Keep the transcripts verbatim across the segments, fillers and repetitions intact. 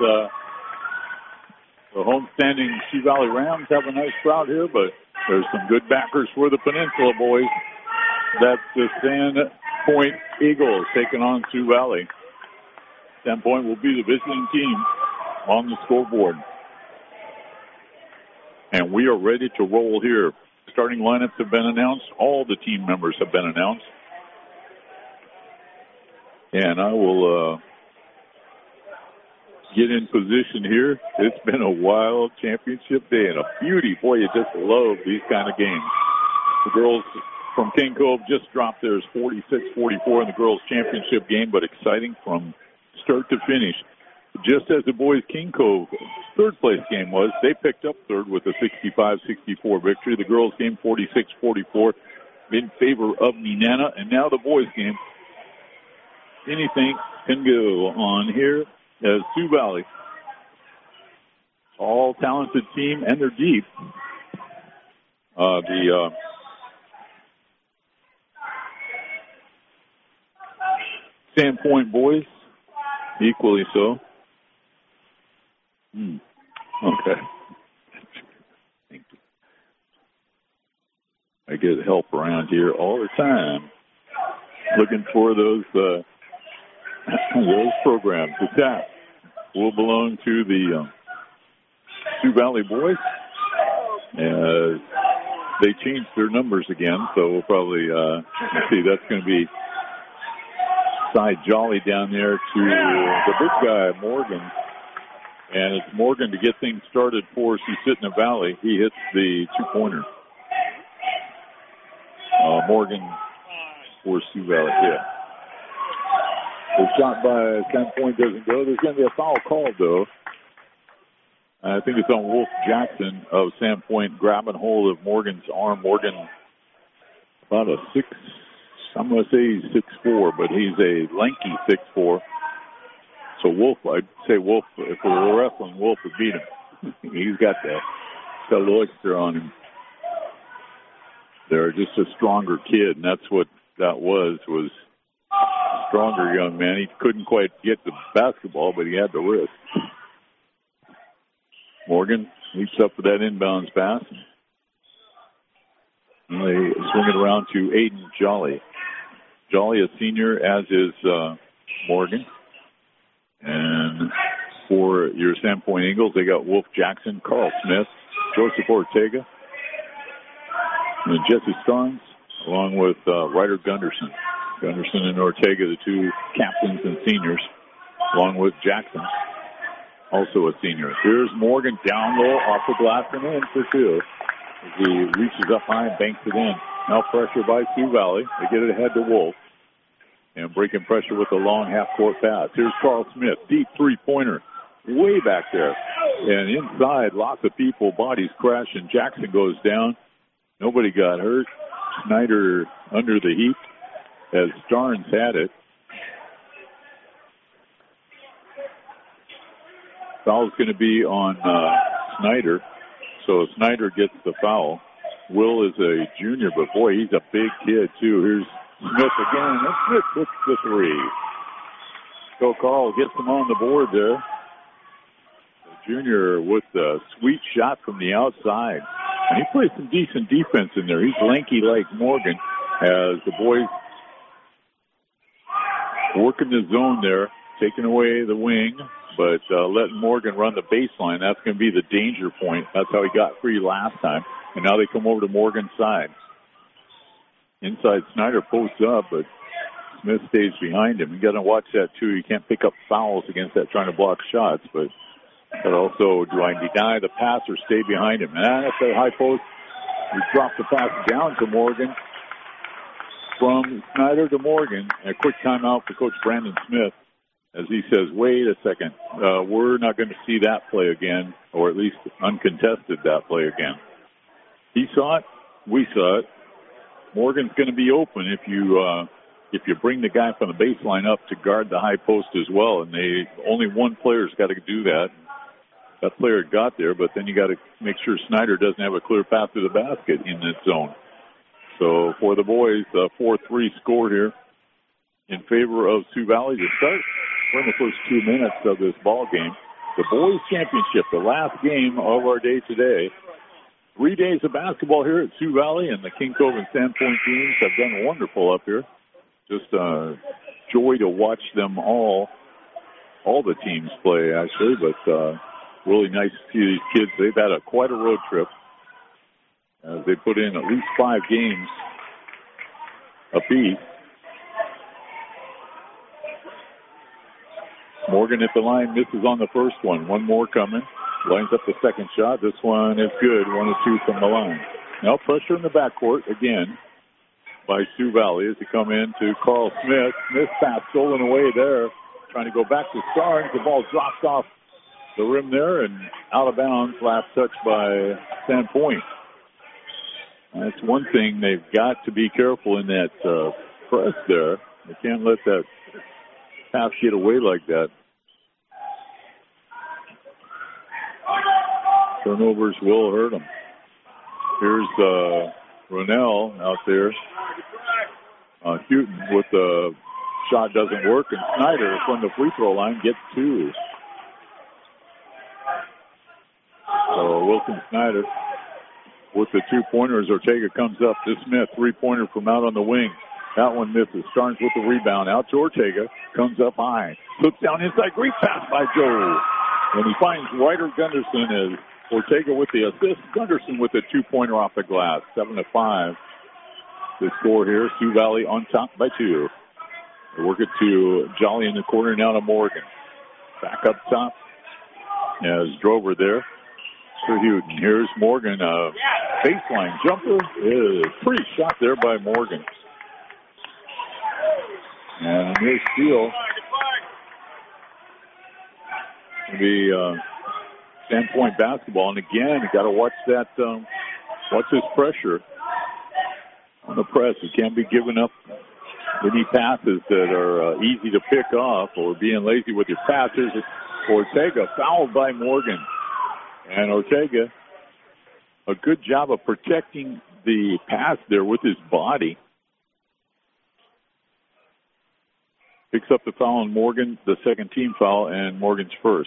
uh, the homestanding Sioux Valley Rams have a nice crowd here, but there's some good backers for the Peninsula boys. That's the Sandpoint Eagles taking on Sioux Valley. Sandpoint will be the visiting team on the scoreboard. And we are ready to roll here. Starting lineups have been announced. All the team members have been announced. And I will uh, get in position here. It's been a wild championship day and a beauty. Boy, you just love these kind of games. The girls from King Cove just dropped theirs forty-six forty-four in the girls' championship game, but exciting from start to finish. Just as the boys' King Cove third place game was, they picked up third with a sixty-five sixty-four victory. The girls' game forty-six forty-four in favor of Nenana. And now the boys' game. Anything can go on here as Sioux Valley. All talented team, and they're deep. Uh, the uh, Sandpoint boys, equally so. Hmm. Okay. Thank you. I get help around here all the time, looking for those uh, those programs. The tap will belong to the um, Sioux Valley boys. As they changed their numbers again, so we'll probably uh, see. That's going to be Cy Jolly down there to the big guy, Morgan. And it's Morgan to get things started for Susitna Valley. He hits the two-pointer. Uh, Morgan for Sioux Valley, yeah. The shot by Sandpoint doesn't go. There's going to be a foul called, though. I think it's on Wolf Jackson of Sandpoint grabbing hold of Morgan's arm. Morgan, about a six, I'm going to say he's six four, but he's a lanky six four. So Wolf, I'd say Wolf, if we were wrestling, Wolf would beat him. He's got the, got a little extra on him. They're just a stronger kid, and that's what that was, was a stronger young man. He couldn't quite get the basketball, but he had the wrist. Morgan leaps up for that inbounds pass. And they swing it around to Aiden Jolly. Jolly, a senior, as is uh, Morgan. And for your Sandpoint Eagles, they got Wolf Jackson, Carl Smith, Joseph Ortega, and Jesse Starnes, along with uh, Ryder Gunderson. Gunderson and Ortega, the two captains and seniors, along with Jackson, also a senior. Here's Morgan down low off the glass and in for two. As he reaches up high and banks it in. Now pressure by Sioux Valley. They get it ahead to Wolf. And breaking pressure with a long half-court pass. Here's Carl Smith, deep three-pointer, way back there. And inside, lots of people, bodies crash, and Jackson goes down. Nobody got hurt. Snyder under the heat as Starnes had it. Foul's going to be on uh, Snyder. So Snyder gets the foul. Will is a junior, but boy, he's a big kid, too. Here's Smith again, and Smith hits the three. So Carl gets him on the board there. The junior with a sweet shot from the outside. And he plays some decent defense in there. He's lanky like Morgan as the boys working the zone there, taking away the wing, but uh, letting Morgan run the baseline. That's going to be the danger point. That's how he got free last time. And now they come over to Morgan's side. Inside, Snyder posts up, but Smith stays behind him. You got to watch that, too. You can't pick up fouls against that trying to block shots, but, but also, do I deny the pass or stay behind him? And at the high post, we drop the pass down to Morgan. From Snyder to Morgan, a quick timeout for Coach Brandon Smith as he says, wait a second, uh, we're not going to see that play again, or at least uncontested that play again. He saw it. We saw it. Morgan's going to be open if you uh, if you bring the guy from the baseline up to guard the high post as well. And they only one player's got to do that. That player got there, but then you got to make sure Snyder doesn't have a clear path to the basket in that zone. So for the boys, uh, four three score here in favor of Sioux Valley to start. We're in the first two minutes of this ball game. the boys championship, the last game of our day today. Three days of basketball here at Sioux Valley, and the King Cove and Sandpoint teams have done wonderful up here. Just a joy to watch them all, all the teams play, actually, but uh, really nice to see these kids. They've had a, quite a road trip as they put in at least five games apiece. Morgan at the line, misses on the first one. One more coming. Lines up the second shot. This one is good. One or two from the line. Now pressure in the backcourt again by Sioux Valley as they come in to Carl Smith. Smith pass stolen away there. Trying to go back to Starnes. The ball drops off the rim there and out of bounds. Last touch by Sandpoint. That's one thing they've got to be careful in that uh, press there. They can't let that pass get away like that. Turnovers will hurt them. Here's uh, Ronell out there. Uh, Houghton with the shot doesn't work, and Snyder from the free throw line gets two. So Wilson Snyder with the two-pointers. Ortega comes up to Smith, three-pointer from out on the wing. That one misses. Starnes with the rebound. Out to Ortega. Comes up high. Puts down inside. Great pass by Joe. And he finds Ryder Gunderson as Ortega with the assist. Gunderson with the two-pointer off the glass. Seven to five. The score here. Sioux Valley on top by two. They work it to Jolly in the corner. Now to Morgan. Back up top. As Drover there for Houghton. Here's Morgan. A baseline jumper. Is pretty shot there by Morgan. And here's Steele. The uh, Sandpoint basketball. And again, you got to watch that. Um, watch this pressure on the press. You can't be giving up any passes that are uh, easy to pick off or being lazy with your passes. Ortega fouled by Morgan. And Ortega, a good job of protecting the pass there with his body. Picks up the foul on Morgan, the second team foul, and Morgan's first.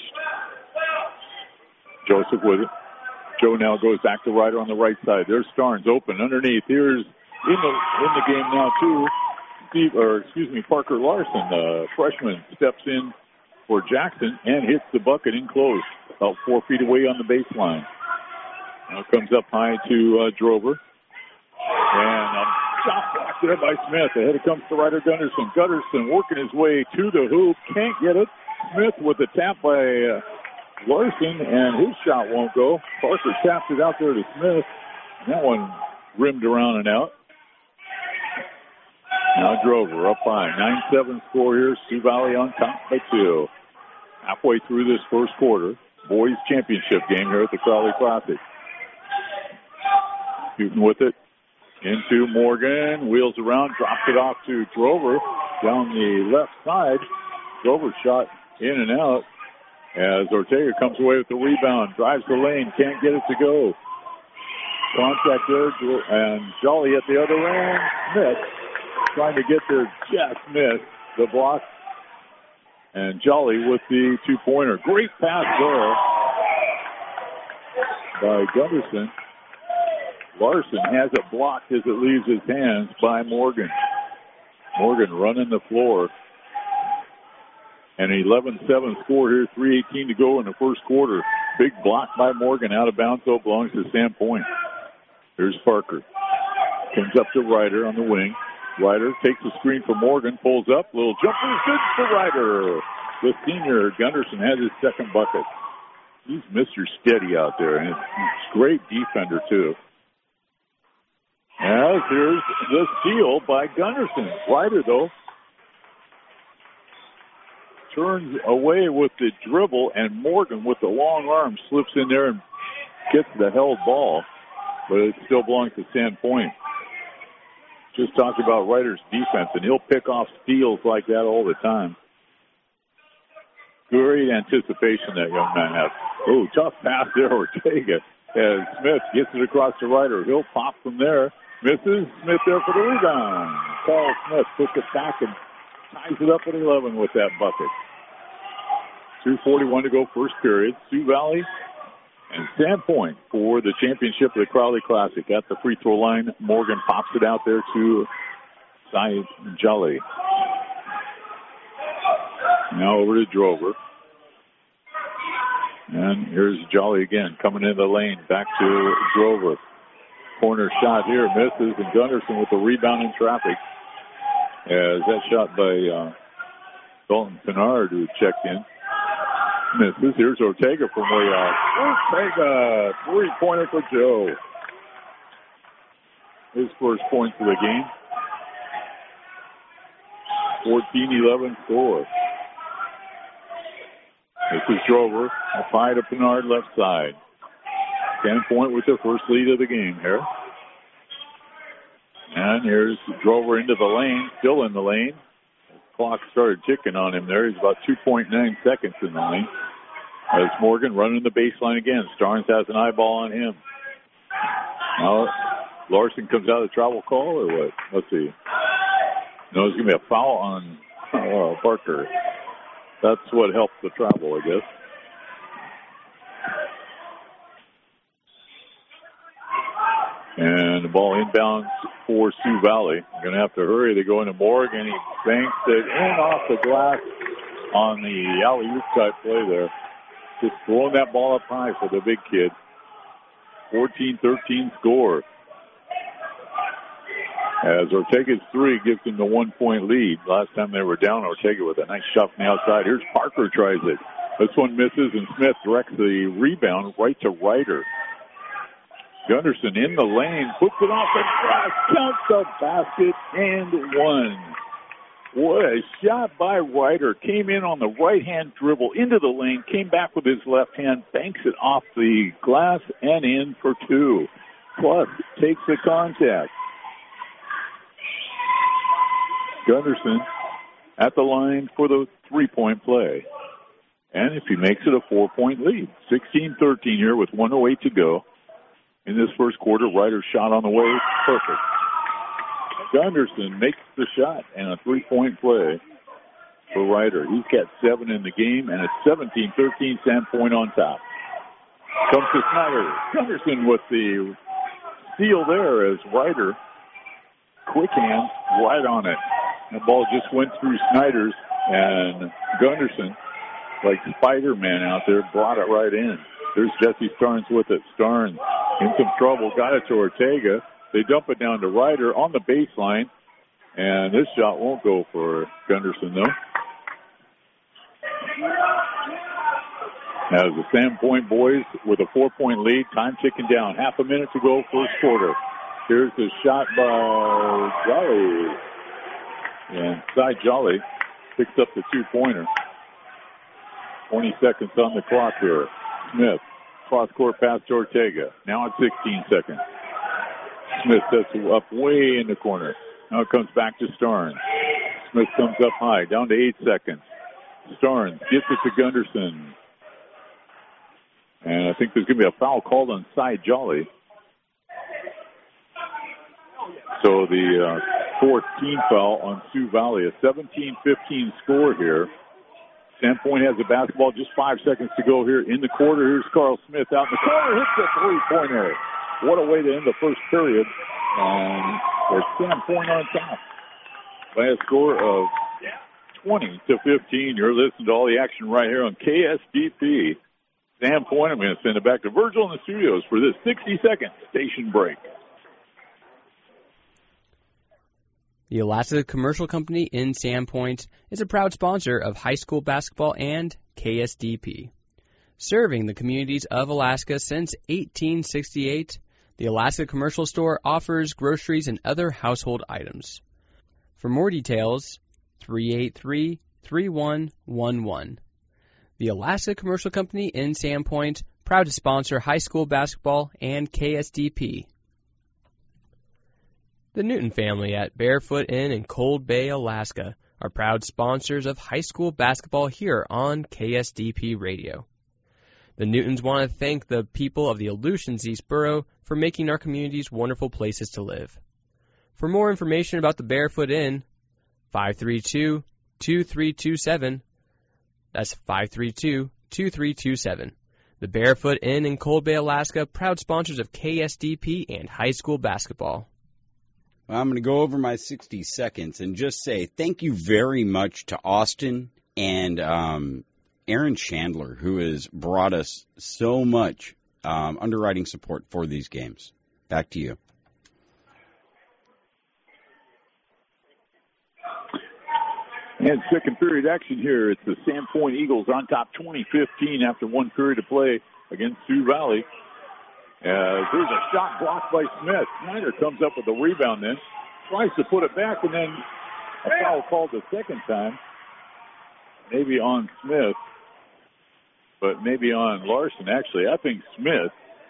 Joseph with it. Joe now goes back to Ryder on the right side. There's Starnes open underneath. Here's in the in the game now too. Steve, or excuse me, Parker Larson, the freshman, steps in for Jackson and hits the bucket in close, about four feet away on the baseline. Now comes up high to uh, Drover. And um, shot blocked there by Smith. Ahead it comes to Ryder Gunderson. Gunderson working his way to the hoop. Can't get it. Smith with the tap by uh, Larson, and his shot won't go. Parker taps it out there to Smith. And that one rimmed around and out. Now Drover up high. nine seven score here. Sioux Valley on top by two. Halfway through this first quarter. Boys championship game here at the Crowley Classic. Houghton with it. Into Morgan. Wheels around. Drops it off to Drover. Down the left side. Drover shot in and out. As Ortega comes away with the rebound. Drives the lane. Can't get it to go. Contact there. And Jolly at the other end. Smith trying to get there. Just missed the block. And Jolly with the two-pointer. Great pass there by Gunderson. Larson has it blocked as it leaves his hands by Morgan. Morgan running the floor. An eleven seven score here, three eighteen to go in the first quarter. Big block by Morgan, out of bounds, though, belongs to Sandpoint. Here's Parker. Comes up to Ryder on the wing. Ryder takes the screen for Morgan, pulls up, little jumper, good for Ryder. The senior, Gunderson, has his second bucket. He's Mister Steady out there, and he's a great defender, too. As here's the steal by Gunderson. Ryder, though, turns away with the dribble, and Morgan with the long arm slips in there and gets the held ball, but it still belongs to Sandpoint. Just talked about Ryder's defense, and he'll pick off steals like that all the time. Great anticipation that young man has. Oh, tough pass there, Ortega. As Smith gets it across to Ryder. He'll pop from there. Misses. Smith there for the rebound. Carl Smith puts it back and ties it up at eleven with that bucket. two forty-one to go first period. Sioux Valley and Sandpoint for the championship of the Crowley Classic. At the free throw line, Morgan pops it out there to Cy Jolly. Now over to Drover. And here's Jolly again coming in the lane. Back to Drover. Corner shot here misses, and Gunderson with the rebound in traffic. As that shot by uh, Dalton Pinard, who checked in, misses. Here's Ortega from way out. Ortega, three-pointer for Joe. His first points of the game. fourteen eleven score. This is Drover. A five to Pinard left side. Sandpoint with their first lead of the game here. And here's Drover into the lane, still in the lane. The clock started ticking on him there. He's about two point nine seconds in the lane. As Morgan running the baseline again. Starnes has an eyeball on him. Now, Larson comes out of the travel call or what? Let's see. No, there's going to be a foul on uh, Parker. That's what helped the travel, I guess. And the ball inbounds for Sioux Valley. Going to have to hurry. They go into Morgan. He banks it in off the glass on the alley-oop type play there. Just throwing that ball up high for the big kid. fourteen thirteen score. As Ortega's three gives him the one-point lead. Last time they were down, Ortega with a nice shot from the outside. Here's Parker tries it. This one misses, and Smith directs the rebound right to Ryder. Gunderson in the lane, puts it off the glass, counts the basket, and one. What a shot by Ryder. Came in on the right-hand dribble into the lane, came back with his left hand, banks it off the glass, and in for two. Plus, takes the contact. Gunderson at the line for the three-point play. And if he makes it a four-point lead, sixteen thirteen here with one oh eight to go. In this first quarter, Ryder's shot on the way, perfect. Gunderson makes the shot and a three-point play for Ryder. He's got seven in the game, and it's seventeen thirteen, Sandpoint on top. Comes to Snyder. Gunderson with the steal there as Ryder, quick hands, right on it. The ball just went through Snyder's, and Gunderson, like Spider-Man out there, brought it right in. There's Jesse Starnes with it. Starnes in some trouble, got it to Ortega. They dump it down to Ryder on the baseline, and this shot won't go for Gunderson, though. As the Sandpoint boys with a four-point lead, time ticking down. Half a minute to go, first quarter. Here's the shot by Jolly. And Cy Jolly picks up the two-pointer. twenty seconds on the clock here. Smith, cross-court pass to Ortega. Now it's sixteen seconds. Smith sets it up way in the corner. Now it comes back to Starnes. Smith comes up high, down to eight seconds. Starnes gets it to Gunderson. And I think there's going to be a foul called on Cy Jolly. So the uh, fourth team foul on Sioux Valley. A seventeen fifteen score here. Sandpoint has the basketball, just five seconds to go here in the quarter. Here's Carl Smith out in the corner, hits the three-pointer. What a way to end the first period. And it's Sandpoint on top by a score of twenty to fifteen. You're listening to all the action right here on K S D P. Sandpoint, I'm going to send it back to Virgil in the studios for this sixty-second station break. The Alaska Commercial Company in Sandpoint is a proud sponsor of high school basketball and K S D P. Serving the communities of Alaska since eighteen sixty-eight, the Alaska Commercial Store offers groceries and other household items. For more details, three eight three, three one one one. The Alaska Commercial Company in Sandpoint, proud to sponsor high school basketball and K S D P. The Newton family at Barefoot Inn in Cold Bay, Alaska, are proud sponsors of high school basketball here on K S D P Radio. The Newtons want to thank the people of the Aleutians East Borough for making our communities wonderful places to live. For more information about the Barefoot Inn, five three two, two three two seven, That's five three two, two three two seven. The Barefoot Inn in Cold Bay, Alaska, proud sponsors of K S D P and high school basketball. I'm going to go over my sixty seconds and just say thank you very much to Austin and um, Aaron Chandler, who has brought us so much um, underwriting support for these games. Back to you. And second period action here. It's the Sandpoint Eagles on top twenty fifteen after one period of play against Sioux Valley. Uh, there's a shot blocked by Smith. Snyder comes up with a rebound then. Tries to put it back, and then a foul called the second time. Maybe on Smith, but maybe on Larson. Actually, I think Smith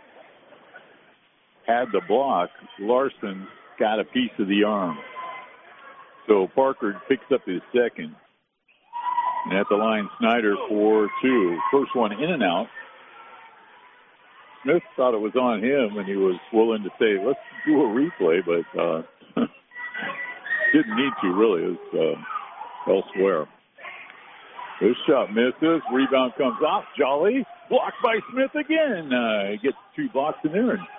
had the block. Larson got a piece of the arm. So Parker picks up his second. And at the line, Snyder for two. First one in and out. Smith thought it was on him, and he was willing to say, let's do a replay, but uh, didn't need to, really. It was uh, elsewhere. This shot misses. Rebound comes off. Jolly. Blocked by Smith again. Uh, he gets two blocks in there. And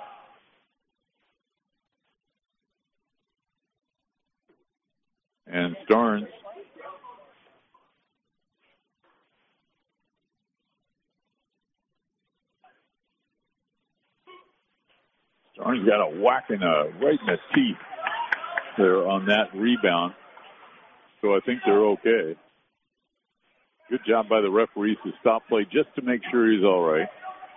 And Starnes Starnes got a whack in a, right in the teeth there on that rebound. So I think they're okay. Good job by the referees to stop play just to make sure he's all right.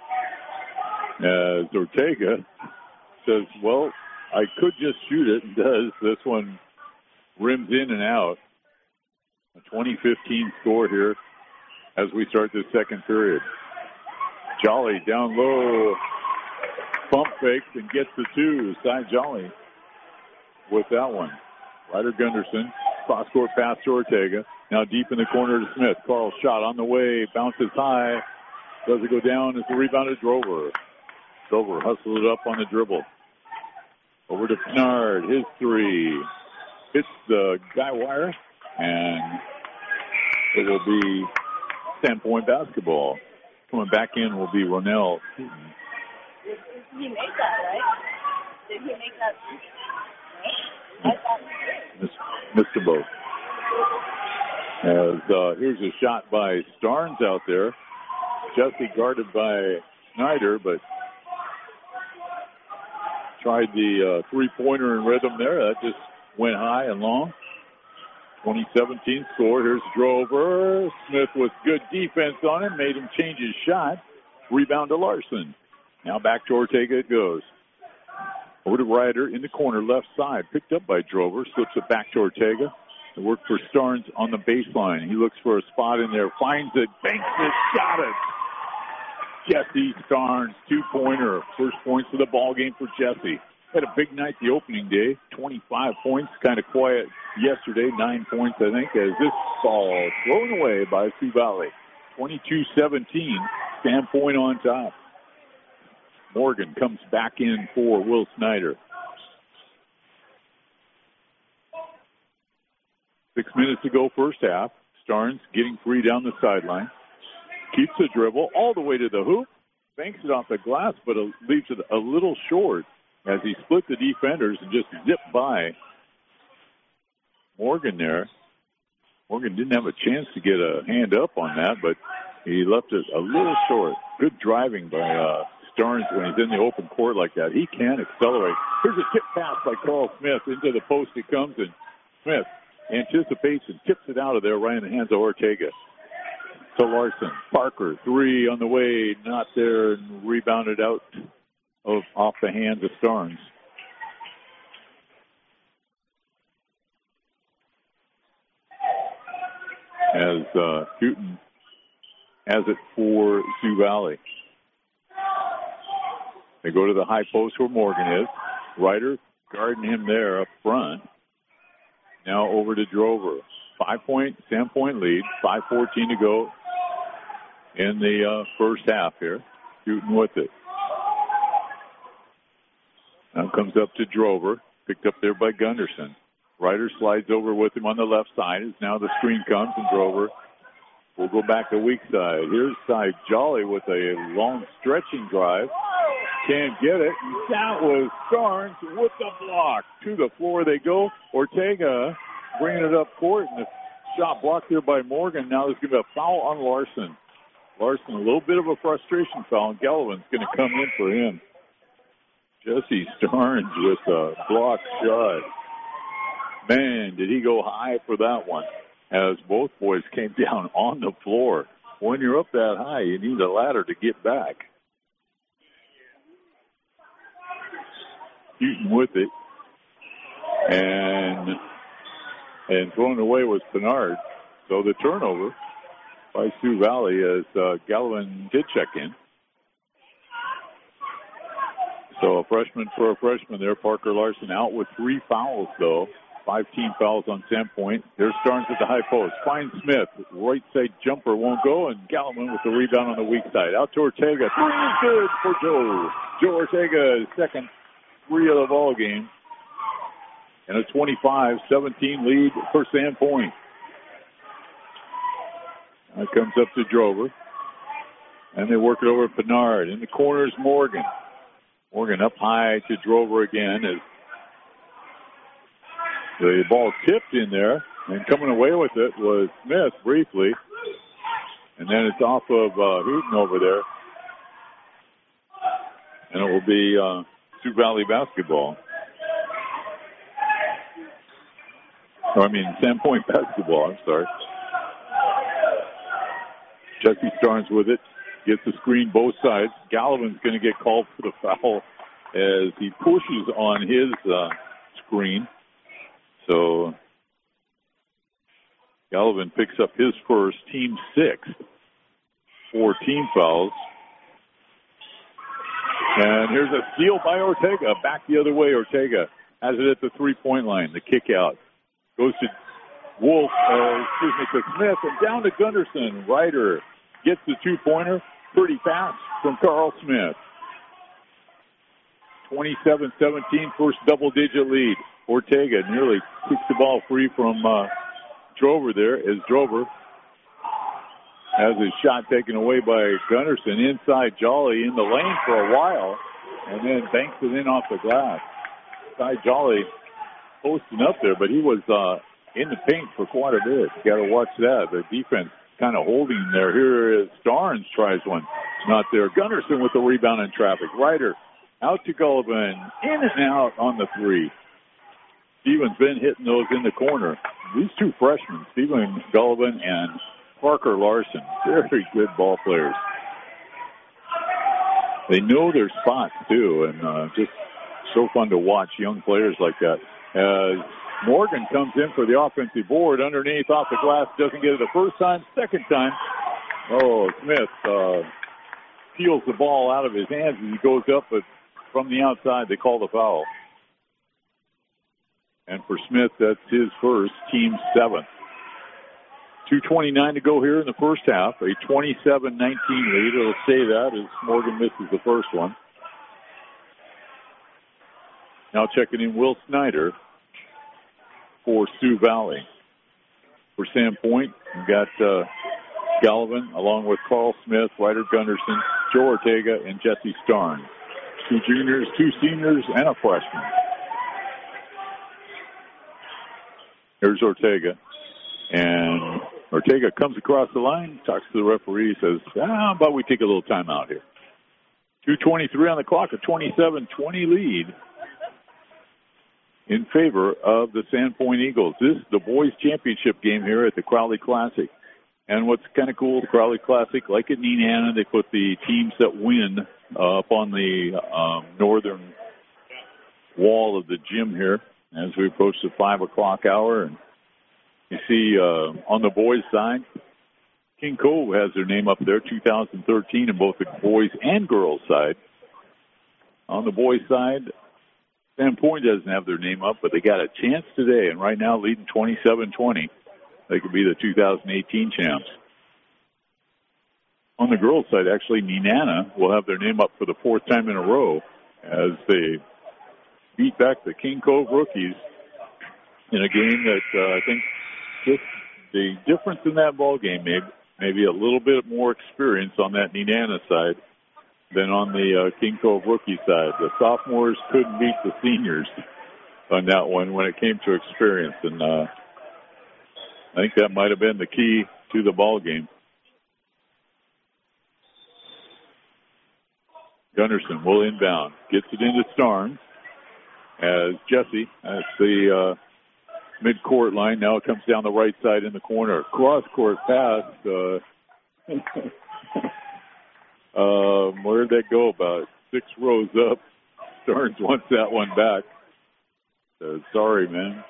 As Ortega says, well, I could just shoot it, and does. This one rims in and out. A twenty fifteen score here as we start the second period. Jolly down low. Pump fakes and gets the two. Cy Jolly with that one. Ryder Gunderson. Cross-court pass to Ortega. Now deep in the corner to Smith. Carl's shot on the way. Bounces high. Does it go down? It's a rebound to Drover. Drover hustles it up on the dribble. Over to Pinard. His three. Hits the guy wire. And it will be Sandpoint basketball. Coming back in will be Ronell. He made that, right? Did he make that? Right? I thought he did. Missed them both. As uh, here's a shot by Starnes out there. Jesse guarded by Snyder, but tried the uh, three-pointer in rhythm there. That just went high and long. twenty seventeen score. Here's Drover. Smith with good defense on him. Made him change his shot. Rebound to Larson. Now back to Ortega it goes. Over to Ryder in the corner, left side. Picked up by Drover. Slips it back to Ortega. It worked for Starnes on the baseline. He looks for a spot in there. Finds it. Banks it. Got it. Jesse Starnes, two-pointer. First points of the ball game for Jesse. Had a big night the opening day. twenty-five points. Kind of quiet yesterday. Nine points, I think, as this ball thrown away by Sioux Valley. twenty-two seventeen. Sandpoint on top. Morgan comes back in for Will Snyder. Six minutes to go first half. Starnes getting free down the sideline. Keeps the dribble all the way to the hoop. Banks it off the glass, but leaves it a little short as he split the defenders and just zipped by Morgan there. Morgan didn't have a chance to get a hand up on that, but he left it a little short. Good driving by uh, Starnes when he's in the open court like that. He can accelerate. Here's a tip pass by Carl Smith. Into the post it comes, and Smith anticipates and tips it out of there right in the hands of Ortega. To Larson. Parker, three on the way, not there, and rebounded out of off the hands of Starnes. As uh, Houghton has it for Sioux Valley. They go to the high post where Morgan is. Ryder guarding him there up front. Now over to Drover. Five-point, Sandpoint lead. five fourteen to go in the uh, first half here. Houghton with it. Now comes up to Drover. Picked up there by Gunderson. Ryder slides over with him on the left side as now the screen comes and Drover We'll go back to weak side. Here's Cy Jolly with a long stretching drive. Can't get it. That was Starnes with the block. To the floor they go. Ortega bringing it up court, and the shot blocked here by Morgan. Now there's going to be a foul on Larson. Larson, a little bit of a frustration foul, and Gallivan's going to come in for him. Jesse Starnes with a block shot. Man, did he go high for that one, as both boys came down on the floor. When you're up that high, you need a ladder to get back. Shooting with it. And and thrown away was Pinard. So the turnover by Sioux Valley as uh, Gallivan did check in. So a freshman for a freshman there. Parker Larson out with three fouls, though. Five team fouls on Sandpoint. There's Starnes at the high post. Finds Smith. Right side jumper won't go, and Gallivan with the rebound on the weak side. Out to Ortega. Three is good for Joe. Joe Ortega, second three of the ball game. And a twenty-five seventeen lead for Sandpoint. That comes up to Drover. And they work it over to Pinard. In the corner is Morgan. Morgan up high to Drover again as the ball tipped in there. And coming away with it was Smith briefly. And then it's off of uh, Hooten over there. And it will be uh, Sioux Valley basketball. Or, I mean, Sandpoint basketball, I'm sorry. Jesse Starnes with it. Gets the screen both sides. Gallivan's going to get called for the foul as he pushes on his uh, screen. So Gallivan picks up his first, team sixth. Four team fouls. And here's a steal by Ortega. Back the other way, Ortega has it at the three-point line. The kick out goes to Wolf, uh, excuse me, to Smith, and down to Gunderson. Ryder gets the two-pointer pretty fast from Carl Smith. twenty-seven seventeen, first double-digit lead. Ortega nearly kicks the ball free from uh, Drover there as Drover has his shot taken away by Gunderson. Inside Jolly in the lane for a while and then banks it in off the glass. Inside Jolly posting up there, but he was uh, in the paint for quite a bit. You got to watch that. The defense kind of holding there. Here is Starnes tries one. Not there. Gunderson with the rebound in traffic. Ryder out to Gullivan. In and out on the three. Steven's been hitting those in the corner. These two freshmen, Steven Gullivan and Parker Larson, very good ball players. They know their spots, too, and uh, just so fun to watch young players like that. As Morgan comes in for the offensive board, underneath, off the glass, doesn't get it the first time, second time. Oh, Smith uh, peels the ball out of his hands as he goes up, but from the outside, they call the foul. And for Smith, that's his first, team seventh. two twenty-nine to go here in the first half. A twenty-seven nineteen lead. It'll say that as Morgan misses the first one. Now checking in Will Snyder for Sioux Valley. For Sandpoint, we've got uh, Gallivan along with Carl Smith, Ryder Gunderson, Joe Ortega, and Jesse Starnes. Two juniors, two seniors, and a freshman. Here's Ortega. And Ortega comes across the line, talks to the referee, says, ah, how about we take a little time out here. two twenty-three on the clock, a twenty-seven twenty lead in favor of the Sandpoint Eagles. This is the boys' championship game here at the Crowley Classic. And what's kind of cool, the Crowley Classic, like at Nenana, they put the teams that win uh, up on the um, northern wall of the gym here as we approach the five o'clock hour. And you see uh, on the boys' side, King Cove has their name up there, two thousand thirteen, in both the boys' and girls' side. On the boys' side, Sandpoint doesn't have their name up, but they got a chance today, and right now leading twenty-seven twenty. They could be the two thousand eighteen champs. On the girls' side, actually, Nenana will have their name up for the fourth time in a row as they beat back the King Cove rookies in a game that uh, I think just the difference in that ball game, maybe, maybe a little bit more experience on that Nenana side than on the uh, King Cove rookie side. The sophomores couldn't beat the seniors on that one when it came to experience, and uh, I think that might have been the key to the ball game. Gunderson will inbound, gets it into Starnes as Jesse at the uh, mid-court line. Now it comes down the right side in the corner. Cross-court pass. Uh, um, where did that go? About six rows up. Starnes wants that one back. Uh, sorry, man.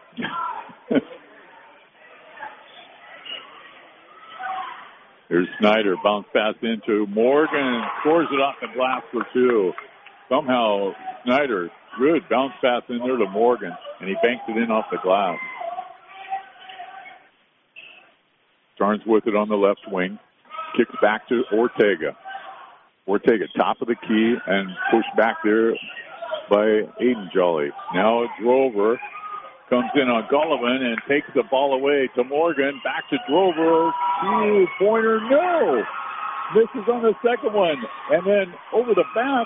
Here's Snyder, bounce pass into Morgan, scores it off the glass for two. Somehow Snyder, good bounce pass in there to Morgan, and he banks it in off the glass. Starnes with it on the left wing, kicks back to Ortega. Ortega, top of the key, and pushed back there by Aiden Jolly. Now Drover comes in on Gullivan and takes the ball away to Morgan. Back to Drover. Two-pointer, no! Misses on the second one. And then over the back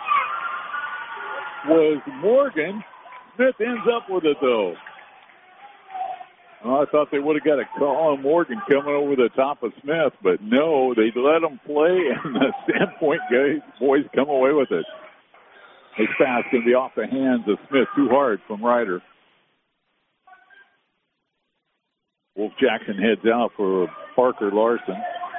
was Morgan. Smith ends up with it, though. Oh, I thought they would have got a call on Morgan coming over the top of Smith, but no, they let him play, and the Sandpoint guys, boys come away with it. This pass going to be off the hands of Smith. Too hard from Ryder. Wolf Jackson heads out for Parker Larson.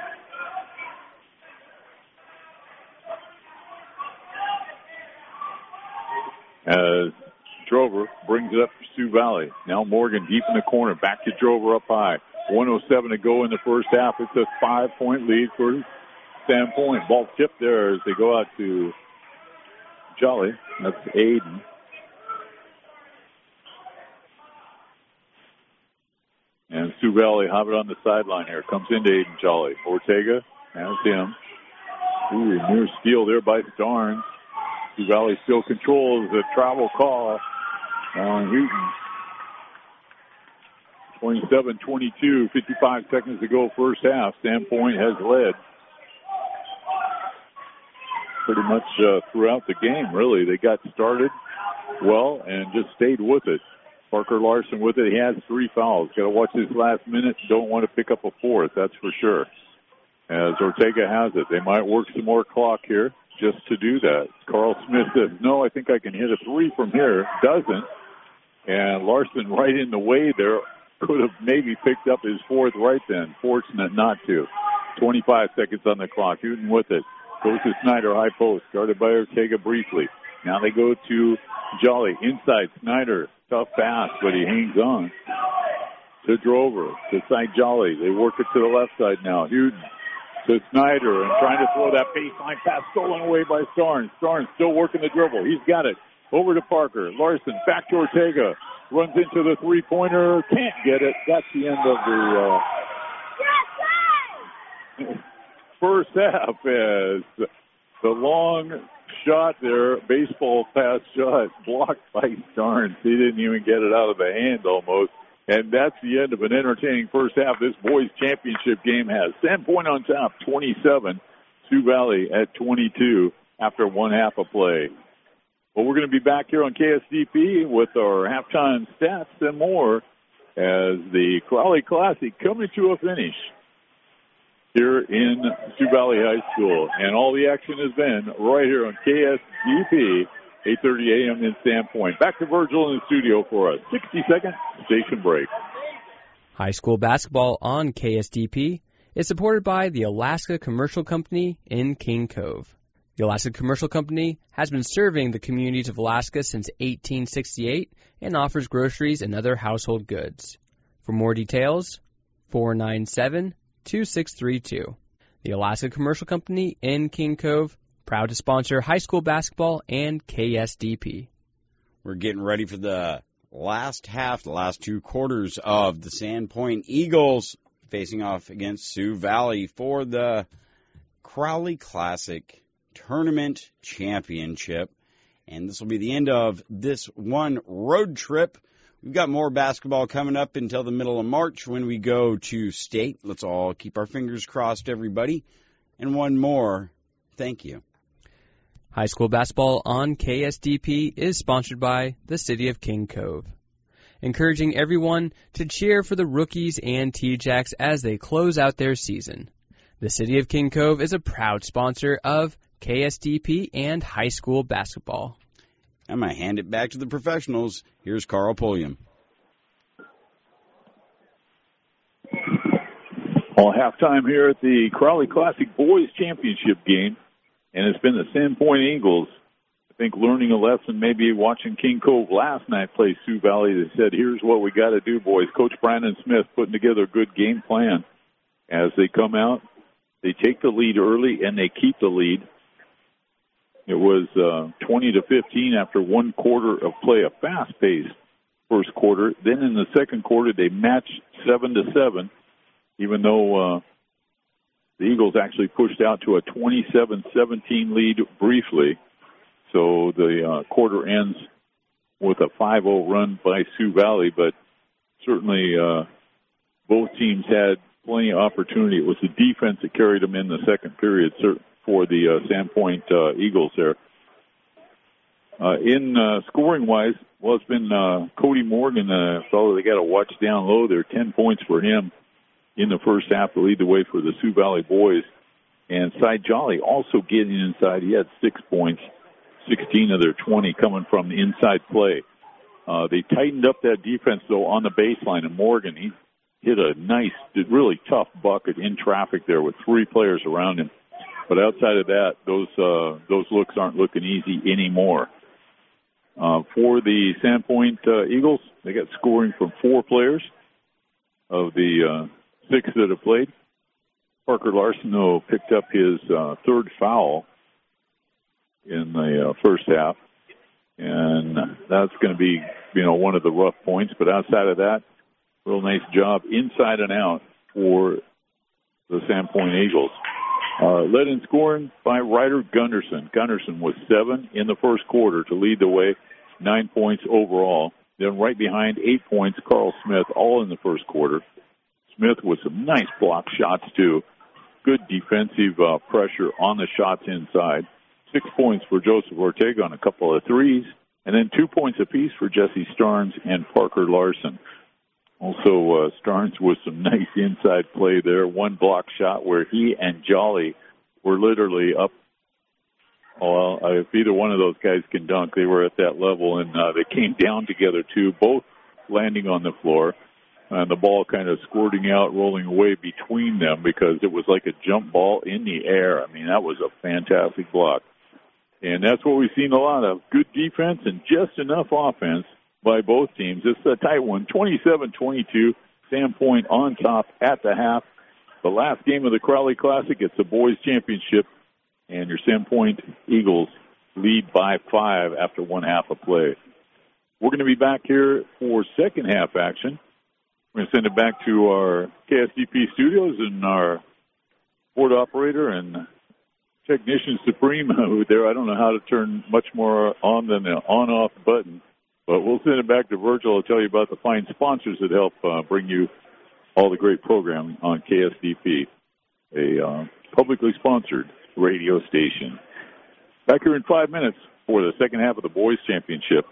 As Drover brings it up to Sioux Valley. Now Morgan deep in the corner. Back to Drover up high. one oh seven to go in the first half. It's a five-point lead for Sandpoint. Ball tipped there as they go out to Jolly. That's Aiden. And Sioux Valley have it on the sideline here. Comes into Aiden Jolly. Ortega has him. Ooh, near steal there by Starnes. Sioux Valley still controls the travel call on Houghton. twenty-seven twenty-two, fifty-five seconds to go first half. Sandpoint has led pretty much uh, throughout the game, really. They got started well and just stayed with it. Parker Larson with it. He has three fouls. Got to watch his last minute. Don't want to pick up a fourth, that's for sure. As Ortega has it. They might work some more clock here just to do that. Carl Smith says, no, I think I can hit a three from here. Doesn't. And Larson right in the way there. Could have maybe picked up his fourth right then. Fortunate not to. twenty-five seconds on the clock. Houghton with it. Goes to Snyder, high post. Guarded by Ortega briefly. Now they go to Jolly. Inside, Snyder. Tough pass, but he hangs on. To Drover. To side Jolly. They work it to the left side now. Houghton to Snyder and trying to throw that baseline pass stolen away by Starnes. Starnes still working the dribble. He's got it. Over to Parker. Larson back to Ortega. Runs into the three-pointer. Can't get it. That's the end of the uh, first half as the long shot there, baseball pass shot, blocked by Starnes. He didn't even get it out of the hand almost. And that's the end of an entertaining first half this boys championship game has. Sandpoint on top, twenty-seven. Sioux Valley at twenty-two after one half of play. Well, we're going to be back here on K S D P with our halftime stats and more as the Crowley Classic coming to a finish here in Sioux Valley High School. And all the action has been right here on K S D P, eight thirty a.m. in Sandpoint. Back to Virgil in the studio for a sixty-second station break. High school basketball on K S D P is supported by the Alaska Commercial Company in King Cove. The Alaska Commercial Company has been serving the communities of Alaska since eighteen sixty-eight and offers groceries and other household goods. For more details, four nine seven, two six three two. The Alaska Commercial Company in King Cove, proud to sponsor high school basketball and K S D P. We're getting ready for the last half, the last two quarters of the Sandpoint Eagles facing off against Sioux Valley for the Crowley Classic Tournament Championship. And this will be the end of this one road trip We've got more basketball coming up until the middle of March when we go to state. Let's all keep our fingers crossed, everybody. And one more, thank you. High school basketball on K S D P is sponsored by the City of King Cove, encouraging everyone to cheer for the rookies and T-Jacks as they close out their season. The City of King Cove is a proud sponsor of K S D P and high school basketball. I'm going to hand it back to the professionals. Here's Carl Pulliam. Well, halftime here at the Crowley Classic Boys Championship game, and it's been the Sandpoint Eagles, I think, learning a lesson, maybe watching King Cove last night play Sioux Valley. They said, here's what we got to do, boys. Coach Brandon Smith putting together a good game plan. As they come out, they take the lead early, and they keep the lead. It was uh, twenty to fifteen after one quarter of play, a fast-paced first quarter. Then in the second quarter, they matched seven to seven, even though uh, the Eagles actually pushed out to a twenty-seven seventeen lead briefly. So the uh, quarter ends with a five oh run by Sioux Valley, but certainly uh, both teams had plenty of opportunity. It was the defense that carried them in the second period for the uh, Sandpoint uh, Eagles there. Uh, in uh, scoring-wise, well, it's been uh, Cody Morgan, a uh, fellow they got to watch down low there. Ten points for him in the first half to lead the way for the Sioux Valley boys. And Cy Jolly also getting inside. He had six points, sixteen of their twenty coming from the inside play. Uh, they tightened up that defense, though, on the baseline. And Morgan, he hit a nice, really tough bucket in traffic there with three players around him. But outside of that, those uh, those looks aren't looking easy anymore. Uh, for the Sandpoint uh, Eagles, they got scoring from four players of the uh, six that have played. Parker Larson, though, picked up his uh, third foul in the uh, first half, and that's going to be, you know, one of the rough points. But outside of that, real nice job inside and out for the Sandpoint Eagles. Uh, led in scoring by Ryder Gunderson. Gunderson was seven in the first quarter to lead the way, nine points overall. Then right behind, eight points, Carl Smith, all in the first quarter. Smith with some nice block shots, too. Good defensive uh, pressure on the shots inside. Six points for Joseph Ortega on a couple of threes. And then two points apiece for Jesse Starnes and Parker Larson. Also, uh, Starnes with some nice inside play there. One block shot where he and Jolly were literally up. Well, uh, if either one of those guys can dunk, they were at that level, and uh, they came down together, too, both landing on the floor. And the ball kind of squirting out, rolling away between them because it was like a jump ball in the air. I mean, that was a fantastic block. And that's what we've seen a lot of. Good defense and just enough offense by both teams. It's a tight one, twenty-seven twenty-two. Sandpoint on top at the half. The last game of the Crowley Classic, it's the boys' championship, and your Sandpoint Eagles lead by five after one half of play. We're going to be back here for second half action. We're going to send it back to our K S D P studios and our board operator and technician supreme who there. I don't know how to turn much more on than the on-off button. But we'll send it back to Virgil to tell you about the fine sponsors that help uh, bring you all the great programming on K S D P, a uh, publicly sponsored radio station. Back here in five minutes for the second half of the boys' championship.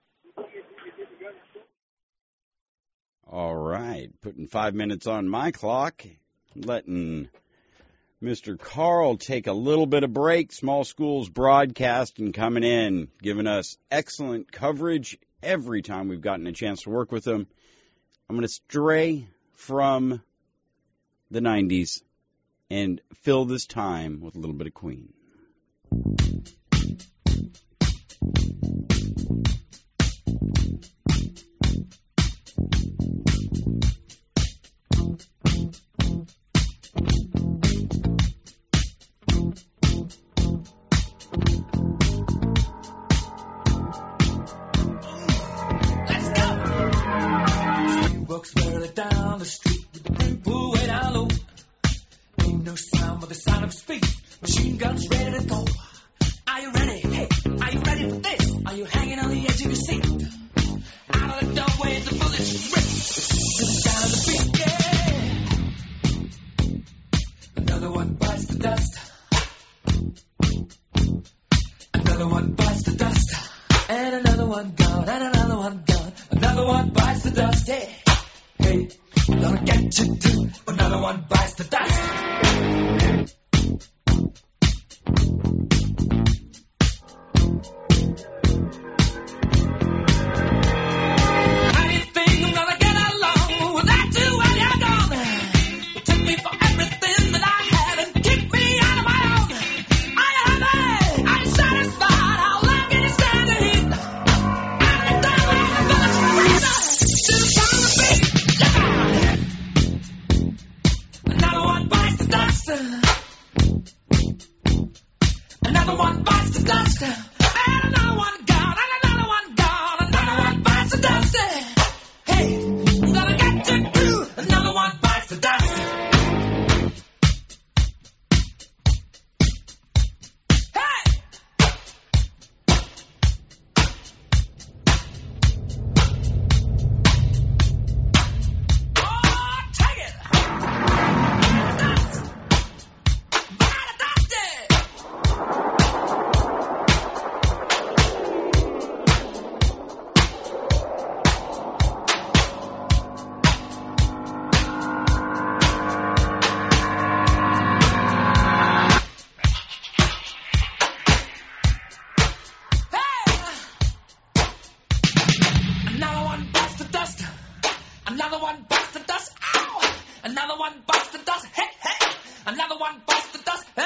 All right, putting five minutes on my clock, letting Mister Carl take a little bit of break. Small Schools Broadcasting coming in, giving us excellent coverage every time we've gotten a chance to work with them. I'm going to stray from the nineties and fill this time with a little bit of Queen. Are you ready for this? Are you hanging on the edge of your seat? Out of the doorway Another one bites the dust, and another one gone, and another one gone. Another one bites the dust, hey, hey, gonna get you too. Another one bites the dust. How do you think I'm gonna get along without you when you're gone? You took me for everything that I had and kicked me out of my own. Are you happy? Are you satisfied? How long can you stand the heat? Are you done with the to the sound of beat? Yeah. Another one bites the dust. Another one bites the dust. And another one gone. And another one gone. Another one bites the dust. Hey, I'm gonna get you too. Another one bites the dust. Hey! Oh, take it! Dust! Bite the dust! Another one bites the dust. Another one bites the dust. Ow! Another one bites the dust. Hey, hey! Another one bites the dust. Hey!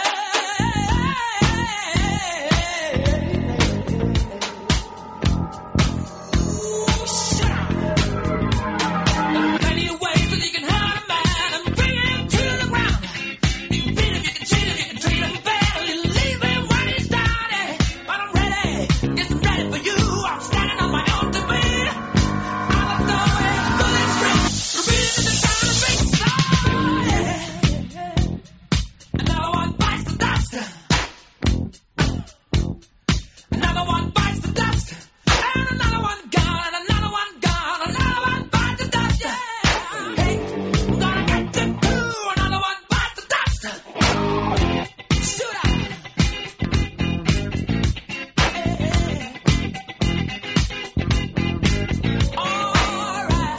Ooh, shut up. There are plenty of ways that you can hurt a man and bring him to the ground. You can beat him, you can cheat him, you can treat him bad, or you leave him when he's down. eh. But I'm ready, yes, I'm ready for you. I'm standing on my own to beat. All I'm doing is pulling straight, repeating the sound of beat. Another one bites the dust. Another one bites the dust. And another one gone. And another one gone. Another one bites the dust. Hey, I'm gonna get you too. Another one bites the dust. Shoot up. All right.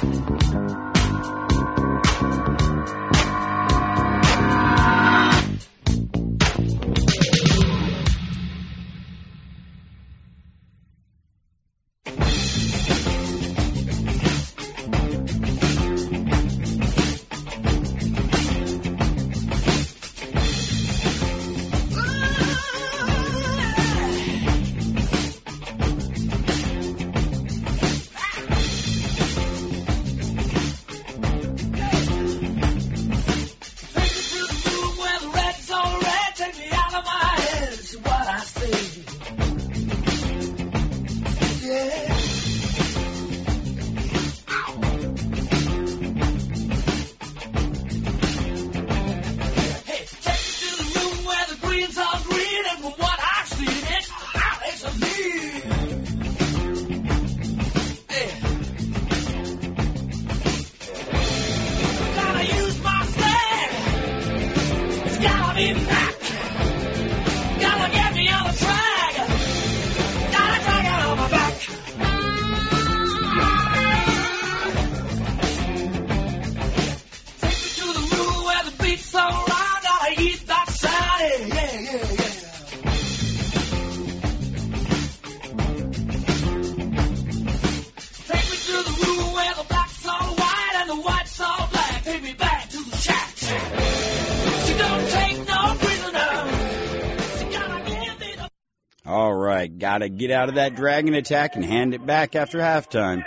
Take me to the room where the red's all red. Take me out of my head. It's what I see. Yeah. Ow. Hey, take me to the room where the green's all green, and from what I've seen, it's hot as a leaf. Yeah. Gotta use my stand. It's gotta be back. Gotta get me on the track. Gotta drag it on my back. Take me to the room where the beat's so loud. Gotta eat that sound. Yeah, yeah, yeah, yeah. Take me to the room where the black's all white and the white's all black. Take me back to the shack. She don't take no prisoner. She gotta give me the. All right, gotta get out of that dragon attack and hand it back after halftime.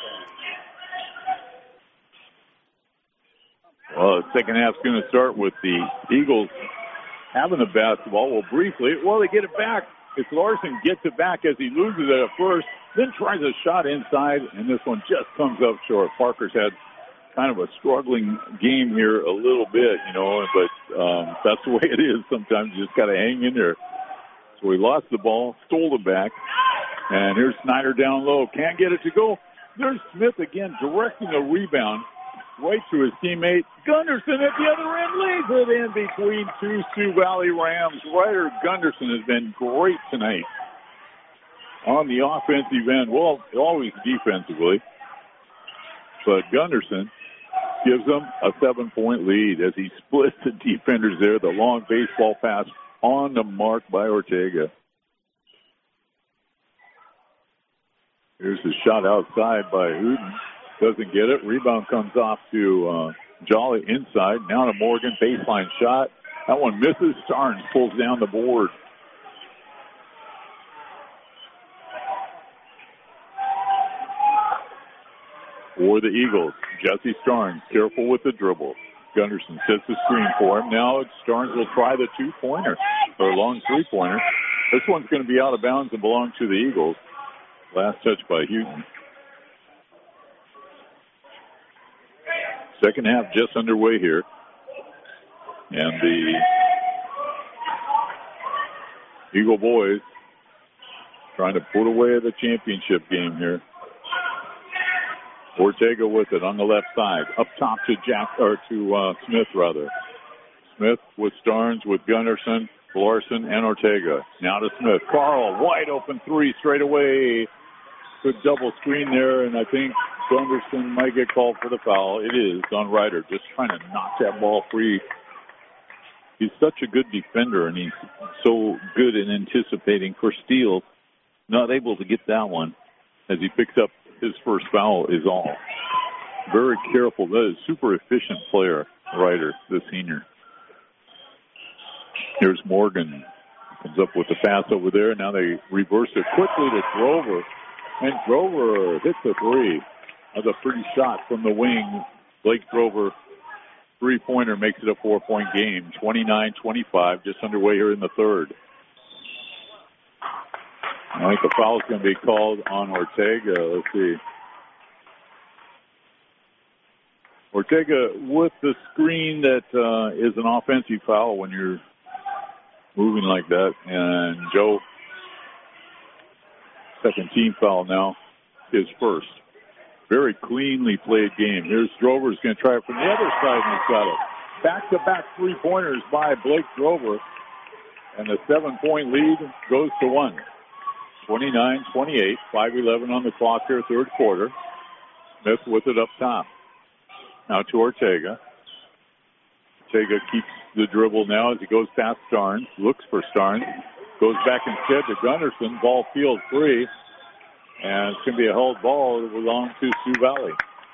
Well, the second half's going to start with the Eagles having the basketball. Well, briefly, well, they get it back. It's Larson gets it back as he loses it at first, then tries a shot inside, and this one just comes up short. Parker's had kind of a struggling game here a little bit, you know, but um, that's the way it is. Sometimes you just got to hang in there. So he lost the ball, stole it back, and here's Snyder down low. Can't get it to go. There's Smith again directing a rebound right to his teammate. Gunderson at the other end lays it in between two Sioux Valley Rams. Ryder Gunderson has been great tonight. on the offensive end. Well, always defensively. But Gunderson gives them a seven-point lead as he splits the defenders there. The long baseball pass on the mark by Ortega. Here's the shot outside by Hooten. Doesn't get it. Rebound comes off to uh, Jolly inside. Now to Morgan. Baseline shot. That one misses. Starnes pulls down the board. For the Eagles, Jesse Starnes, careful with the dribble. Gunderson sets the screen for him. Now Starnes will try the two-pointer, or long three-pointer. This one's going to be out of bounds and belong to the Eagles. Last touch by Houghton. Second half just underway here. And the Eagle boys trying to put away the championship game here. Ortega with it on the left side. Up top to Jack, or to uh, Smith, rather. Smith with Starnes, with Gunderson, Larson, and Ortega. Now to Smith. Carl, wide open three straight away. Good double screen there, and I think Gunderson might get called for the foul. It is on Ryder, just trying to knock that ball free. He's such a good defender, and he's so good in anticipating for steals. Not able to get that one as he picks up his first foul is all. Very careful. That is a super efficient player, Ryder, the senior. Here's Morgan. Comes up with the pass over there. Now they reverse it quickly to Grover. And Grover hits the three. That's a pretty shot from the wing. Blake Grover, three-pointer, makes it a four-point game. twenty-nine twenty-five, just underway here in the third. I think the foul's going to be called on Ortega. Let's see. Ortega with the screen that uh, is an offensive foul when you're moving like that. And Joe, second team foul now, is first. Very cleanly played game. Here's Drover's going to try it from the other side, and he's got it. Back-to-back three-pointers by Blake Drover. And the seven-point lead goes to one. twenty-nine twenty-eight, five eleven on the clock here, third quarter. Smith with it up top. Now to Ortega. Ortega keeps the dribble now as he goes past Starnes. Looks for Starnes. Goes back instead to Gunderson. Ball field free. And it's going to be a held ball that belongs to Sioux Valley.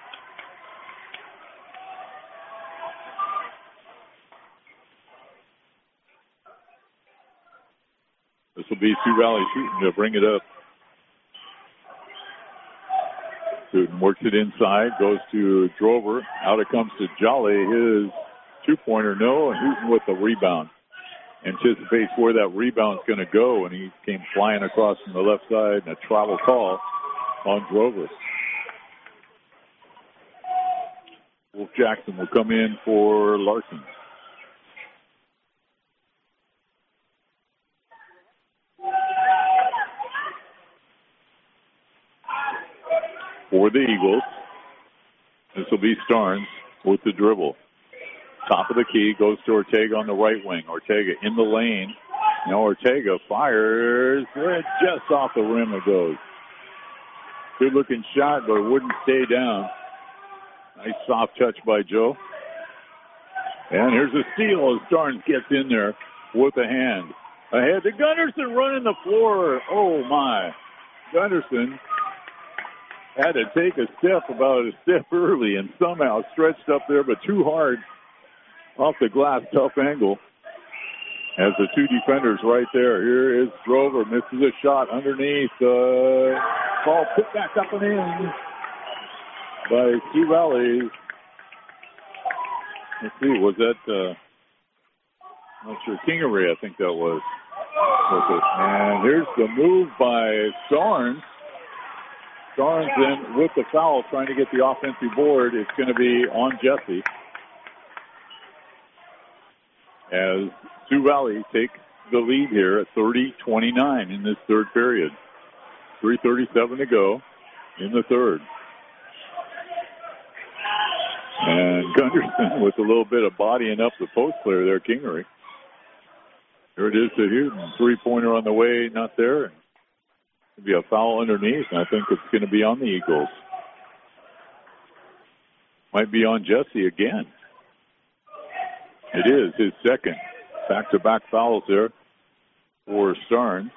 This will be Sioux Valley shooting to bring it up. Houghton works it inside, goes to Drover. Out it comes to Jolly. His two-pointer, no, and Houghton with the rebound. Anticipates where that rebound's going to go, and he came flying across from the left side, and a travel call on Drover. Wolf Jackson will come in for Larson. For the Eagles, this will be Starnes with the dribble. Top of the key, goes to Ortega on the right wing. Ortega in the lane. Now Ortega fires. Just off the rim it goes. Good looking shot, but it wouldn't stay down. Nice soft touch by Joe. And here's a steal as Starnes gets in there with a hand. Ahead to Gunderson running the floor. Oh my. Gunderson had to take a step, about a step early, and somehow stretched up there, but too hard off the glass, tough angle. As the two defenders right there. Here is Drover, misses a shot underneath. Uh, ball put back up and in by Sioux Valley. Let's see, was that, uh, I'm not sure, Kingery, I think that was. was it. And here's the move by Starnes. Starnes in with the foul, trying to get the offensive board. It's going to be on Jesse. As Sioux Valley takes the lead here at thirty twenty-nine in this third period. three thirty-seven to go in the third. And Gunderson with a little bit of bodying up the post player there, Kingery. Here it is to Houghton. Three-pointer on the way, not there. It'll be a foul underneath, and I think it's going to be on the Eagles. Might be on Jesse again. It is his second. Back-to-back fouls there for Starnes.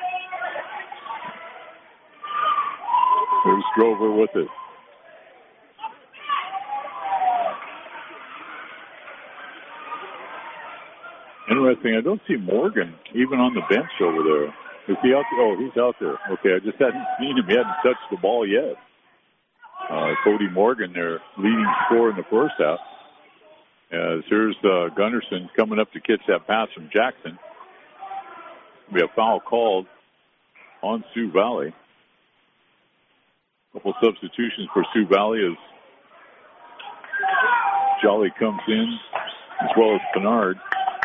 There's Drover with it. Interesting, I don't see Morgan even on the bench over there. Is he out there? Oh, he's out there. Okay, I just hadn't seen him. He hadn't touched the ball yet. Uh, Cody Morgan, their leading scorer in the first half. As here's uh, Gunderson coming up to catch that pass from Jackson. We have foul called on Sioux Valley. A couple substitutions for Sioux Valley as Jolly comes in, as well as Pinard.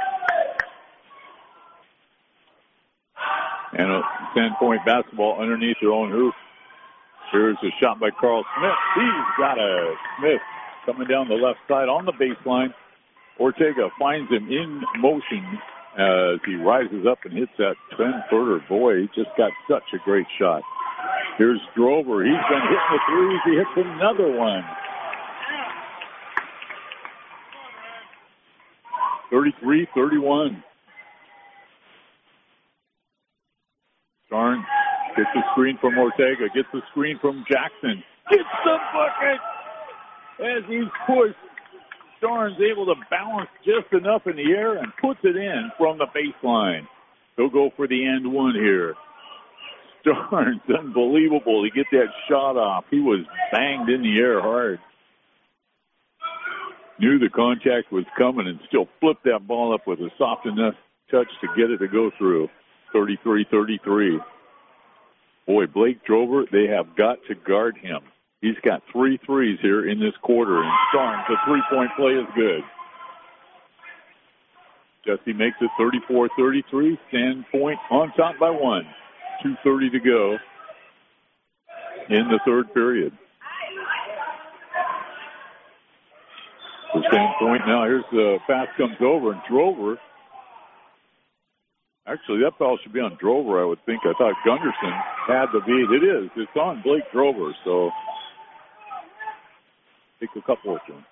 And a Sandpoint basketball underneath their own hoop. Here's a shot by Carl Smith. He's got a Smith coming down the left side on the baseline. Ortega finds him in motion as he rises up and hits that ten-footer. Boy, he just got such a great shot. Here's Drover. He's been hitting the threes. He hits another one. thirty-three thirty-one. Starnes gets the screen from Ortega, gets the screen from Jackson, gets the bucket as he's pushed. Starnes able to balance just enough in the air and puts it in from the baseline. He'll go for the end one here. Starnes, unbelievable to get that shot off. He was banged in the air hard. Knew the contact was coming and still flipped that ball up with a soft enough touch to get it to go through. thirty-three thirty-three. Boy, Blake Drover, they have got to guard him. He's got three threes here in this quarter, and Starnes, the three-point play is good. Jesse makes it thirty-four thirty-three. Sandpoint on top by one. two thirty to go in the third period. For Sandpoint now, here's the pass comes over, and Drover. Actually, that foul should be on Drover, I would think. I thought Gunderson had the beat. It is. It's on Blake Drover, so take a couple of them.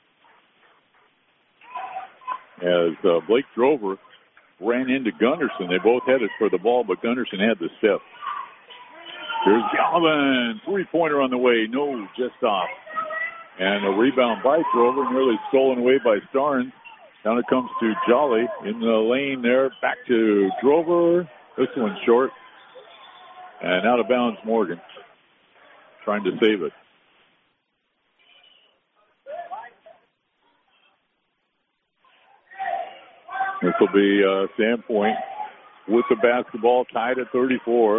As uh, Blake Drover ran into Gunderson. They both headed for the ball, but Gunderson had the step. Here's Galvin. Three-pointer on the way. No, just off. And a rebound by Drover, nearly stolen away by Starnes. Down it comes to Jolly in the lane there. Back to Drover. This one's short. And out of bounds, Morgan. Trying to save it. This will be uh, Sandpoint with the basketball, tied at thirty-four.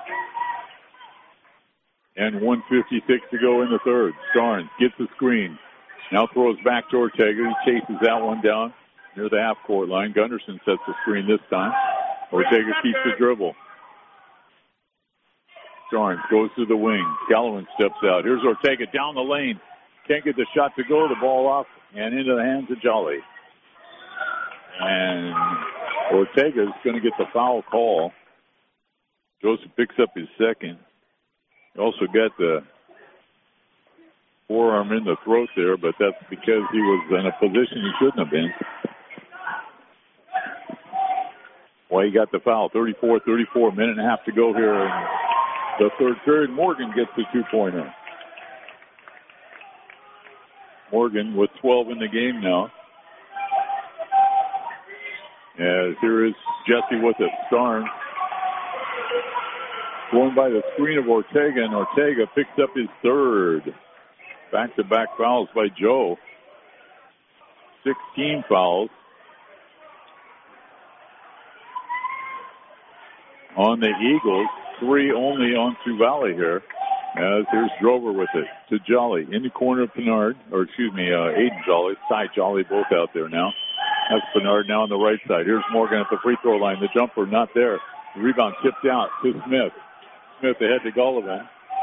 And one fifty-six to go in the third. Starnes gets the screen. Now throws back to Ortega. He chases that one down near the half-court line. Gunderson sets the screen this time. Ortega keeps the dribble. Starnes goes to the wing. Gallowin steps out. Here's Ortega down the lane. Can't get the shot to go. The ball off and into the hands of Jolly. And Ortega's going to get the foul call. Joseph picks up his second. He also got the forearm in the throat there, but that's because he was in a position he shouldn't have been. Well, he got the foul. thirty-four thirty-four, minute and a half to go here in the third period. Morgan gets the two-pointer. Morgan with twelve in the game now. As here is Jesse with it. Starnes going by the screen of Ortega, and Ortega picks up his third. Back-to-back fouls by Joe. sixteen fouls on the Eagles. Three only on Sioux Valley here. As here's Drover with it to Jolly. In the corner of Pinard, or excuse me, uh, Aiden Jolly. Cy Jolly both out there now. That's Pinard now on the right side. Here's Morgan at the free throw line. The jumper not there. The rebound tipped out to Smith. Smith ahead to Gullivan.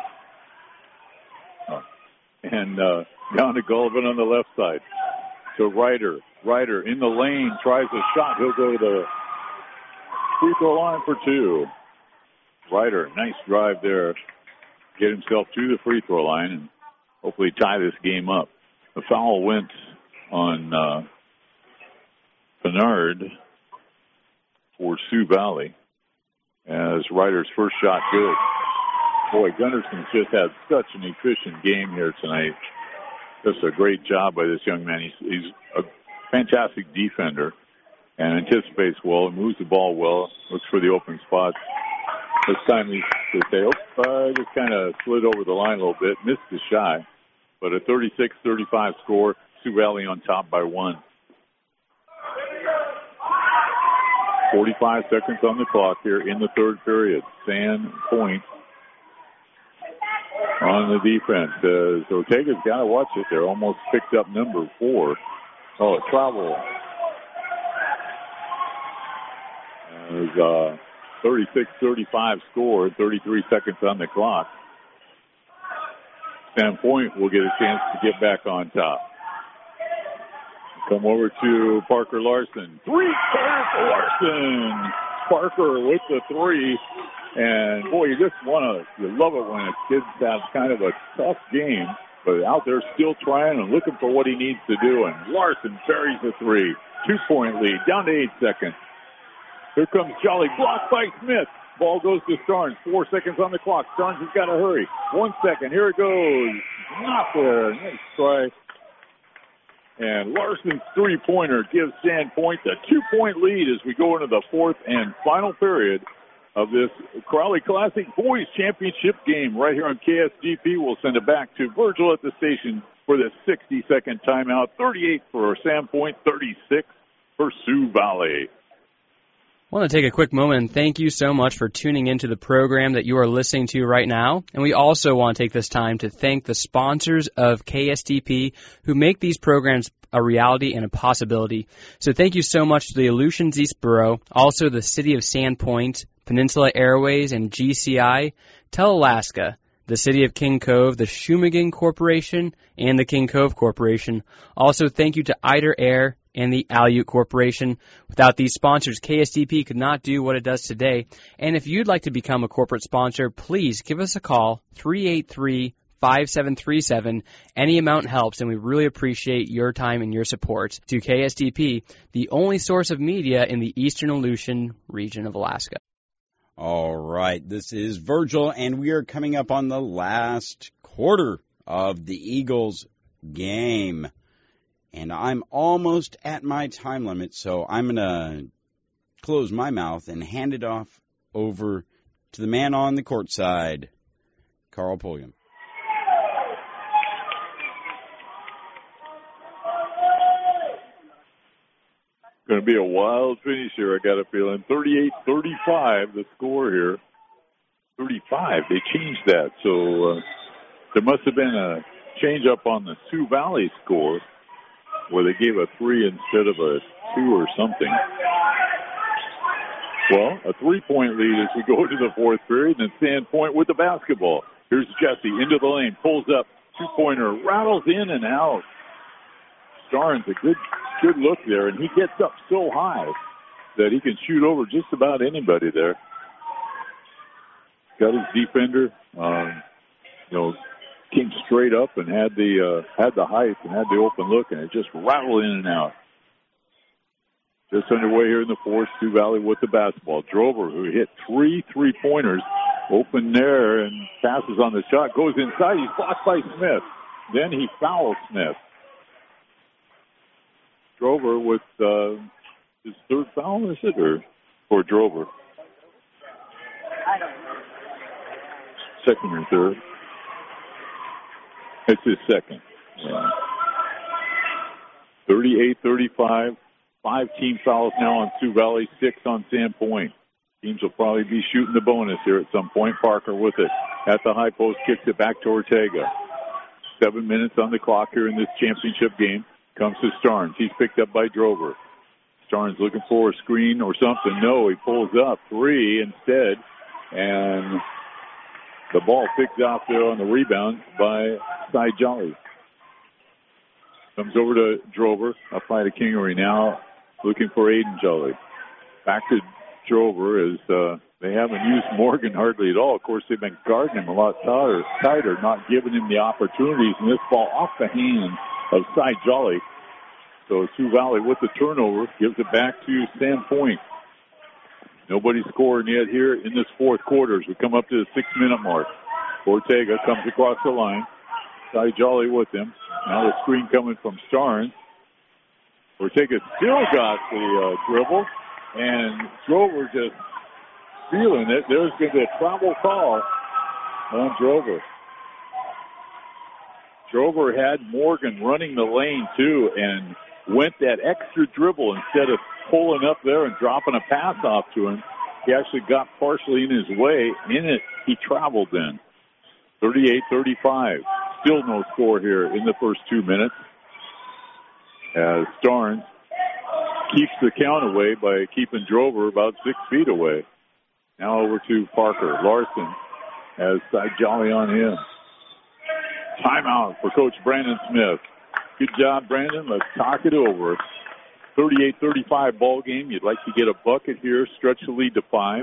Oh. And uh, down to Gullivan on the left side. To Ryder. Ryder in the lane, tries a shot. He'll go to the free throw line for two. Ryder, nice drive there. Get himself to the free throw line and hopefully tie this game up. The foul went on uh, Bernard for Sioux Valley as Ryder's first shot good. Boy, Gunderson's just had such an efficient game here tonight. Just a great job by this young man. He's, he's a fantastic defender and anticipates well, moves the ball well, looks for the open spots. This time he they say, oh, uh, just kind of slid over the line a little bit, missed the shot. But a thirty-six thirty-five score, Sioux Valley on top by one. forty-five seconds on the clock here in the third period. Sandpoint on the defense. Uh, so Ortega's got to watch it. They're almost picked up number four. Oh, a travel. There's a thirty-six thirty-five score, thirty-three seconds on the clock. Sandpoint will get a chance to get back on top. Come over to Parker Larson. Three-pointer for Larson. Parker with the three. And, boy, you just want to, you love it when a kid has kind of a tough game, but out there still trying and looking for what he needs to do. And Larson buries the three. Two-point lead, down to eight seconds. Here comes Jolly, blocked by Smith. Ball goes to Starnes. Four seconds on the clock. Starnes has got to hurry. One second. Here it goes. Not there. Nice try. And Larson's three-pointer gives Sandpoint the two-point lead as we go into the fourth and final period of this Crowley Classic Boys Championship game right here on K S D P. We'll send it back to Virgil at the station for the sixty-second timeout. thirty-eight for Sandpoint, thirty-six for Sioux Valley. I want to take a quick moment and thank you so much for tuning into the program that you are listening to right now. And we also want to take this time to thank the sponsors of K S D P who make these programs a reality and a possibility. So thank you so much to the Aleutians East Borough, also the City of Sandpoint, Peninsula Airways, and G C I, Tel-Alaska, the City of King Cove, the Shumagon Corporation, and the King Cove Corporation. Also thank you to Eider Air and the Aleut Corporation. Without these sponsors, K S D P could not do what it does today. And if you'd like to become a corporate sponsor, please give us a call, three eight three, five seven three seven. Any amount helps, and we really appreciate your time and your support to K S D P, the only source of media in the eastern Aleutian region of Alaska. All right, this is Virgil, and we are coming up on the last quarter of the Eagles game. And I'm almost at my time limit, so I'm going to close my mouth and hand it off over to the man on the court side, Carl Pulliam. Going to be a wild finish here, I got a feeling. thirty-eight thirty-five, the score here. thirty-five, they changed that. So uh, there must have been a change up on the Sioux Valley score, where they gave a three instead of a two or something. Well, a three-point lead as we go into the fourth period, and Sandpoint with the basketball. Here's Jesse into the lane, pulls up, two-pointer, rattles in and out. Starnes, a good good look there, and he gets up so high that he can shoot over just about anybody there. Got his defender, um, you know, came straight up and had the uh, had the height and had the open look, and it just rattled in and out. Just underway here in the fourth, Sioux Valley with the basketball. Drover, who hit three three-pointers, open there and passes on the shot, goes inside. He's blocked by Smith. Then he fouls Smith. Drover with uh, his third foul, is it, or for Drover? I don't know. Second or third? It's his second. Yeah. thirty-eight thirty-five. Five team fouls now on Sioux Valley, six on Sandpoint. Teams will probably be shooting the bonus here at some point. Parker with it at the high post, kicks it back to Ortega. Seven minutes on the clock here in this championship game. Comes to Starnes. He's picked up by Drover. Starnes looking for a screen or something. No, he pulls up. Three instead. And the ball picked off there on the rebound by Cy Jolly. Comes over to Drover. Up by the Kingery now. Looking for Aiden Jolly. Back to Drover as uh, They haven't used Morgan hardly at all. Of course, they've been guarding him a lot tighter, tighter not giving him the opportunities. And this ball off the hands of Cy Jolly. So Sioux Valley with the turnover gives it back to Sandpoint. Nobody scoring yet here in this fourth quarter as we come up to the six-minute mark. Ortega comes across the line. Cy Jolly with him. Now the screen coming from Starnes. Ortega still got the uh, dribble. And Drover just feeling it. There's going to be a travel call on Drover. Drover had Morgan running the lane, too, and went that extra dribble instead of pulling up there and dropping a pass off to him. He actually got partially in his way. In it, he traveled then. thirty-eight thirty-five. Still no score here in the first two minutes. As Starnes keeps the count away by keeping Drover about six feet away. Now over to Parker. Larson has Cy Jolly on him. Timeout for Coach Brandon Smith. Good job, Brandon. Let's talk it over. thirty-eight thirty-five ball game. You'd like to get a bucket here, stretch the lead to five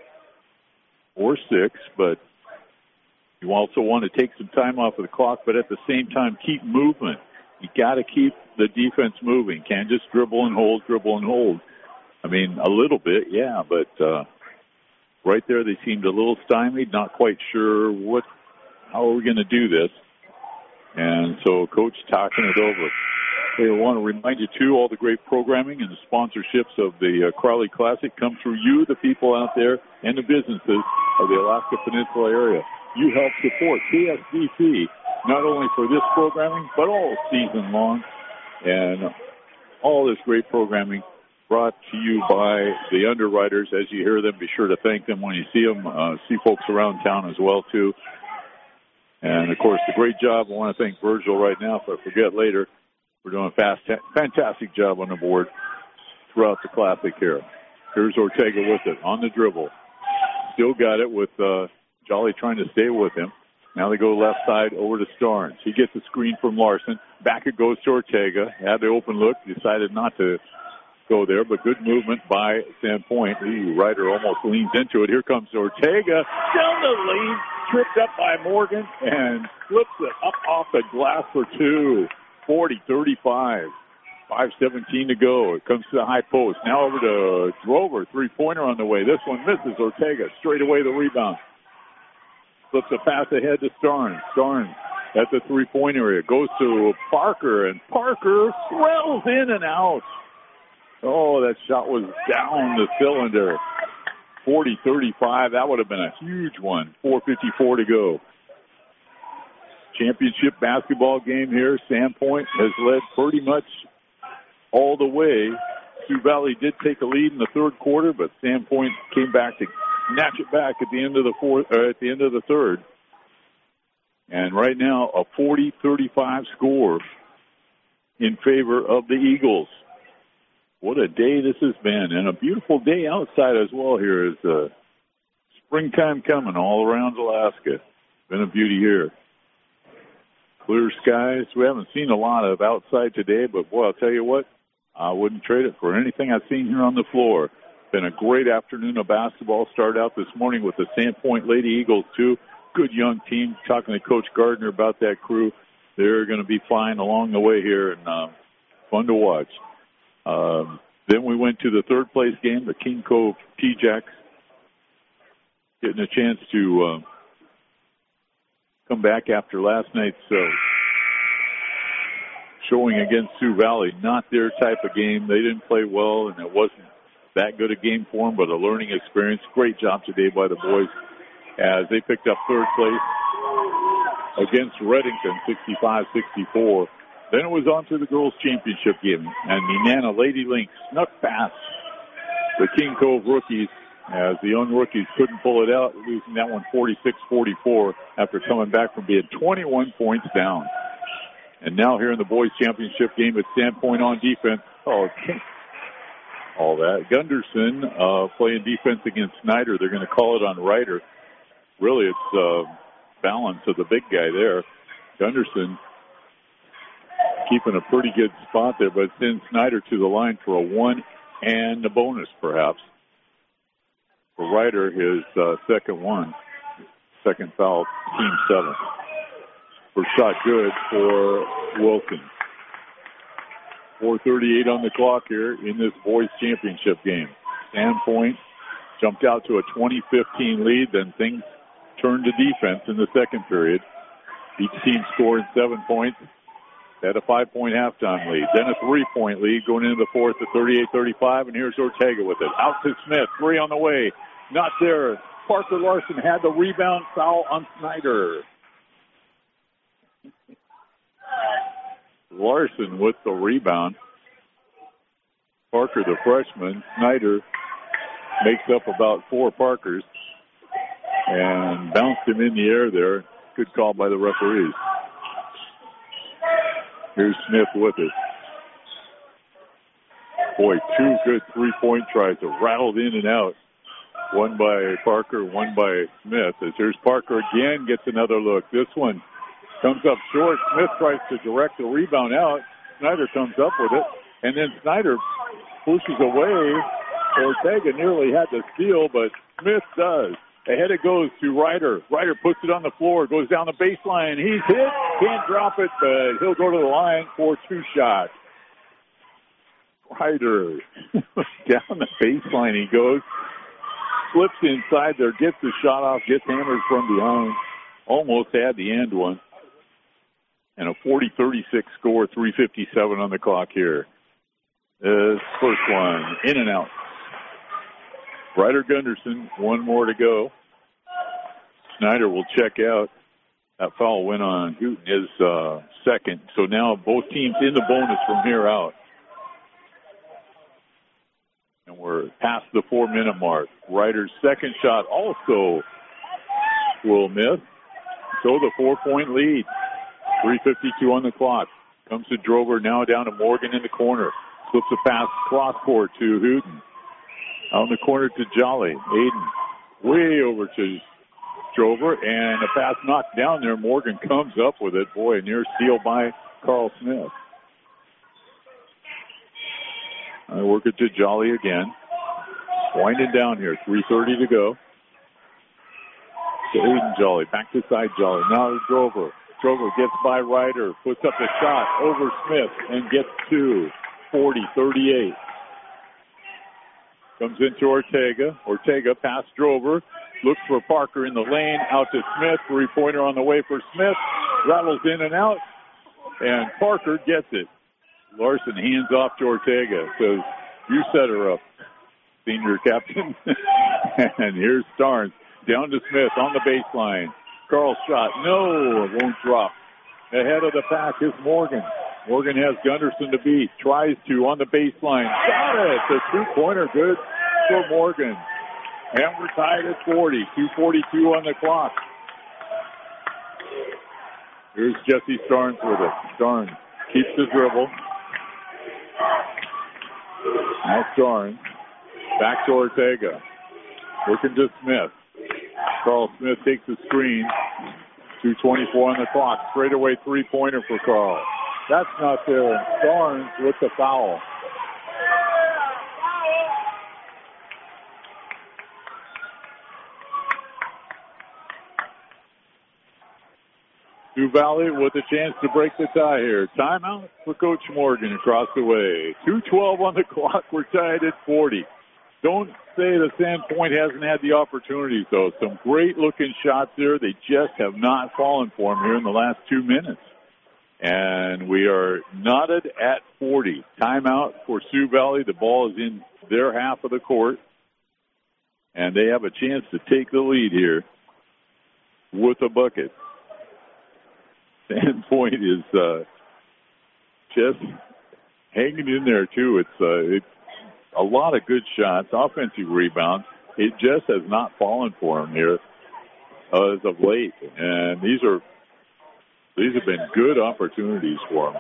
or six, but you also want to take some time off of the clock, but at the same time keep movement. You got to keep the defense moving. Can't just dribble and hold, dribble and hold. I mean, a little bit, yeah, but uh, right there they seemed a little stymied, not quite sure what, how are we going to do this. And so Coach talking it over. They want to remind you, too, all the great programming and the sponsorships of the uh, Crowley Classic come through you, the people out there, and the businesses of the Alaska Peninsula area. You help support K S D P, not only for this programming, but all season long. And all this great programming brought to you by the underwriters. As you hear them, be sure to thank them when you see them. Uh, see folks around town as well, too. And, of course, the great job. I want to thank Virgil right now, if I forget later. We're doing a fast, fantastic job on the board throughout the Classic here. Here's Ortega with it on the dribble. Still got it with uh, Jolly trying to stay with him. Now they go left side over to Starnes. He gets a screen from Larson. Back it goes to Ortega. Had the open look. Decided not to go there, but good movement by Sandpoint. Ooh, Ryder almost leans into it. Here comes Ortega down the lane. Tripped up by Morgan and flips it up off the glass for two. forty thirty-five. five seventeen to go. It comes to the high post. Now over to Drover. Three-pointer on the way. This one misses. Ortega straight away the rebound. Flips a pass ahead to Starnes. Starnes at the three-point area. Goes to Parker, and Parker swells in and out. Oh, that shot was down the cylinder. forty thirty-five. That would have been a huge one. four fifty-four to go. Championship basketball game here. Sandpoint has led pretty much all the way. Sioux Valley did take a lead in the third quarter, but Sandpoint came back to snatch it back at the end of the fourth, or at the end of the third. And right now, a forty thirty-five score in favor of the Eagles. What a day this has been, and a beautiful day outside as well here. Is uh, springtime coming all around Alaska. Been a beauty here. Clear skies. We haven't seen a lot of outside today, but boy, I'll tell you what, I wouldn't trade it for anything I've seen here on the floor. Been a great afternoon of basketball. Started out this morning with the Sandpoint Lady Eagles, too. Good young team. Talking to Coach Gardner about that crew. They're going to be fine along the way here, and uh, fun to watch. Um, then we went to the third place game, the King Cove T-Jacks, getting a chance to uh, come back after last night's uh, showing against Sioux Valley. Not their type of game. They didn't play well, and it wasn't that good a game for them, but a learning experience. Great job today by the boys as they picked up third place against Redington, sixty-five sixty-four. Then it was on to the girls' championship game, and Nenana Lady Lynx snuck past the King Cove rookies as the young rookies couldn't pull it out, losing that one forty-six forty-four after coming back from being twenty-one points down. And now here in the boys' championship game at Sandpoint on defense. Oh, all that. Gunderson uh, playing defense against Snyder. They're going to call it on Ryder. Really, it's uh, balance of the big guy there. Gunderson keeping a pretty good spot there, but sends Snyder to the line for a one and a bonus, perhaps, for Ryder, his uh, second one. Second foul, team seven. First shot good for Wilson. four thirty-eight on the clock here in this boys championship game. Sandpoint jumped out to a twenty fifteen lead, then things turned to defense in the second period. Each team scored seven points, had a five-point halftime lead, then a three-point lead going into the fourth at thirty-eight thirty-five, and here's Ortega with it. Out to Smith, three on the way, not there. Parker Larson had the rebound, foul on Snyder. Larson with the rebound. Parker, the freshman. Snyder makes up about four Parkers and bounced him in the air there. Good call by the referees. Here's Smith with it. Boy, two good three-point tries that rattled in and out. One by Parker, one by Smith. As here's Parker again, gets another look. This one comes up short. Smith tries to direct the rebound out. Snyder comes up with it. And then Snyder pushes away. Ortega nearly had the steal, but Smith does. Ahead it goes to Ryder. Ryder puts it on the floor, goes down the baseline. He's hit. Can't drop it, but he'll go to the line for two shots. Ryder down the baseline he goes. Slips inside there, gets the shot off, gets hammered from behind. Almost had the end one. And a forty thirty-six score, three fifty-seven on the clock here. This first one, in and out. Ryder Gunderson, one more to go. Snyder will check out. That foul went on Hooten, his uh, second. So now both teams in the bonus from here out. And we're past the four-minute mark. Ryder's second shot also will miss. So the four-point lead. three fifty-two on the clock. Comes to Drover, now down to Morgan in the corner. Flips a pass cross-court to Hooten. Out in the corner to Jolly. Aiden way over to Drover, and a pass knocked down there. Morgan comes up with it. Boy, a near steal by Carl Smith. I work it to Jolly again. Winding down here. three thirty to go. To Aiden Jolly. Back to side Jolly. Now to Drover. Drover gets by Ryder. Puts up the shot over Smith and gets two. forty thirty-eight. Comes into Ortega. Ortega past Drover. Looks for Parker in the lane. Out to Smith. Three-pointer on the way for Smith. Rattles in and out. And Parker gets it. Larson hands off to Ortega. Says, you set her up, senior captain. And here's Starnes. Down to Smith on the baseline. Carl's shot. No, it won't drop. Ahead of the pack is Morgan. Morgan has Gunderson to beat. Tries to on the baseline. Got it. The two-pointer good for Morgan. And we're tied at forty. two forty-two on the clock. Here's Jesse Starnes with it. Starnes keeps the dribble. Now Starnes. Back to Ortega. Looking to Smith. Carl Smith takes the screen. two twenty-four on the clock. Straightaway three-pointer for Carl. That's not there. And Starnes with the foul. Sioux Valley with a chance to break the tie here. Timeout for Coach Morgan across the way. two twelve on the clock. We're tied at forty. Don't say the Sandpoint hasn't had the opportunities, though. Some great-looking shots there. They just have not fallen for them here in the last two minutes. And we are knotted at forty. Timeout for Sioux Valley. The ball is in their half of the court. And they have a chance to take the lead here with a bucket. Sandpoint is uh, just hanging in there, too. It's, uh, it's a lot of good shots, offensive rebounds. It just has not fallen for them here uh, as of late. And these are these have been good opportunities for them.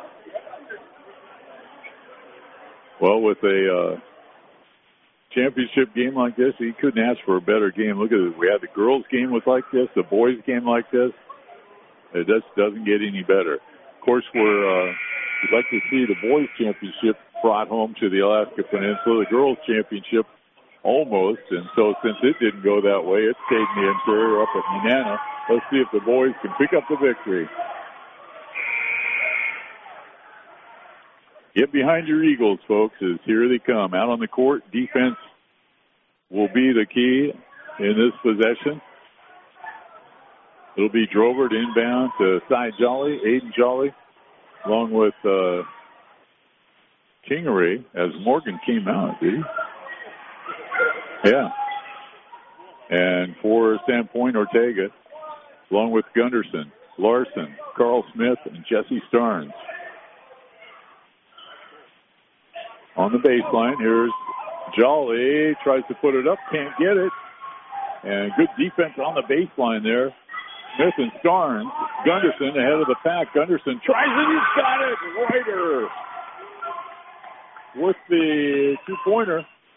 Well, with a uh, championship game like this, he couldn't ask for a better game. Look at it. We had the girls' game was like this, the boys' game like this. It just doesn't get any better. Of course, we're uh, we'd like to see the boys' championship brought home to the Alaska Peninsula. The girls' championship almost. And so since it didn't go that way, it stayed in the interior up at Nenana. Let's see if the boys can pick up the victory. Get behind your Eagles, folks, as here they come. Out on the court, defense will be the key in this possession. It'll be Drover to inbound to Cy Jolly, Aiden Jolly, along with uh, Kingery, as Morgan came out, did he? Yeah. And for Sandpoint, Ortega, along with Gunderson, Larson, Carl Smith, and Jesse Starnes. On the baseline, here's Jolly, tries to put it up, can't get it. And good defense on the baseline there. Smith and Starnes. Gunderson ahead of the pack. Gunderson tries it, he's got it! Ryder with the two-pointer.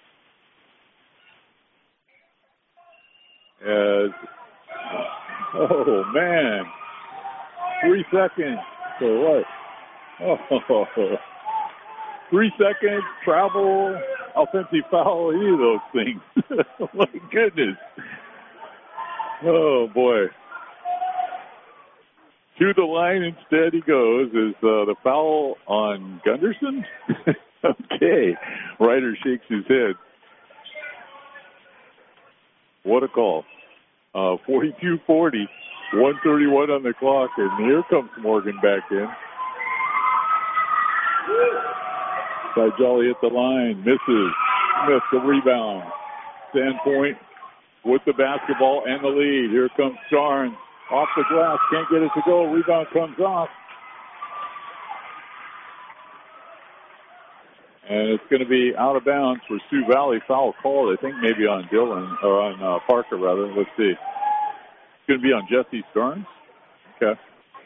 As, oh, man. Three seconds. So what? Oh, Three seconds, travel, offensive foul, any of those things. My goodness. Oh, boy. To the line instead he goes. Is uh, the foul on Gunderson? Okay. Ryder shakes his head. What a call. Uh, forty-two forty, one thirty-one on the clock, and here comes Morgan back in. By Jolly at the line, misses. Smith the rebound. Sandpoint with the basketball and the lead. Here comes Starnes off the glass, can't get it to go. Rebound comes off. And it's going to be out of bounds for Sioux Valley. Foul called, I think maybe on Dylan, or on uh, Parker rather. Let's see. It's going to be on Jesse Starnes. Okay.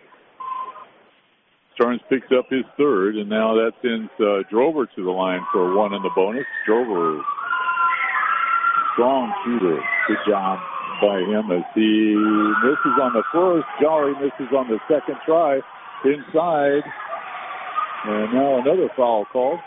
Starnes picks up his third, and now that sends uh, Drover to the line for one in the bonus. Drover, strong shooter. Good job by him as he misses on the first. Jolly misses on the second try. Inside. And now another foul called.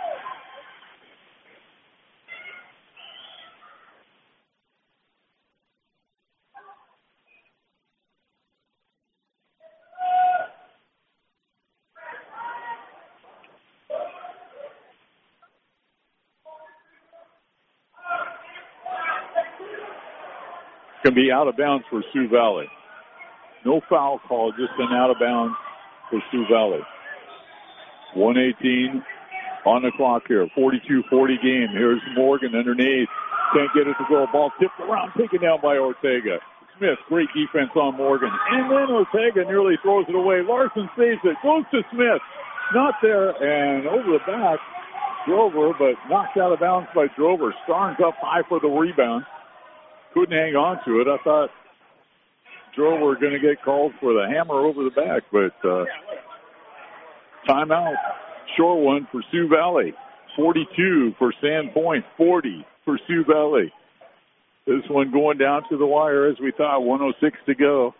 Can be out of bounds for Sioux Valley. No foul call, just an out of bounds for Sioux Valley. one eighteen on the clock here. forty-two forty game. Here's Morgan underneath. Can't get it to go. Ball tipped around, taken down by Ortega. Smith, great defense on Morgan. And then Ortega nearly throws it away. Larson saves it. Goes to Smith. Not there. And over the back, Drover, but knocked out of bounds by Drover. Starnes up high for the rebound. Couldn't hang on to it. I thought Drover were going to get called for the hammer over the back, but uh, timeout. Short one for Sioux Valley. forty-two for Sandpoint. forty for Sioux Valley. This one going down to the wire as we thought. one oh six to go.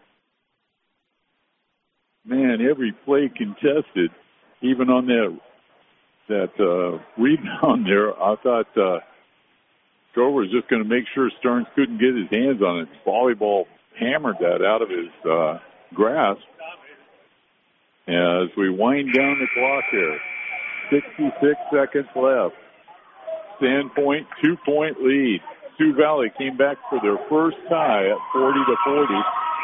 Man, every play contested. Even on that that uh, rebound there, I thought uh, Drover was just going to make sure Starnes couldn't get his hands on it. Volleyball hammered that out of his uh, grasp. As we wind down the clock here, sixty-six seconds left. Sandpoint, two-point lead. Sioux Valley came back for their first tie at forty to forty.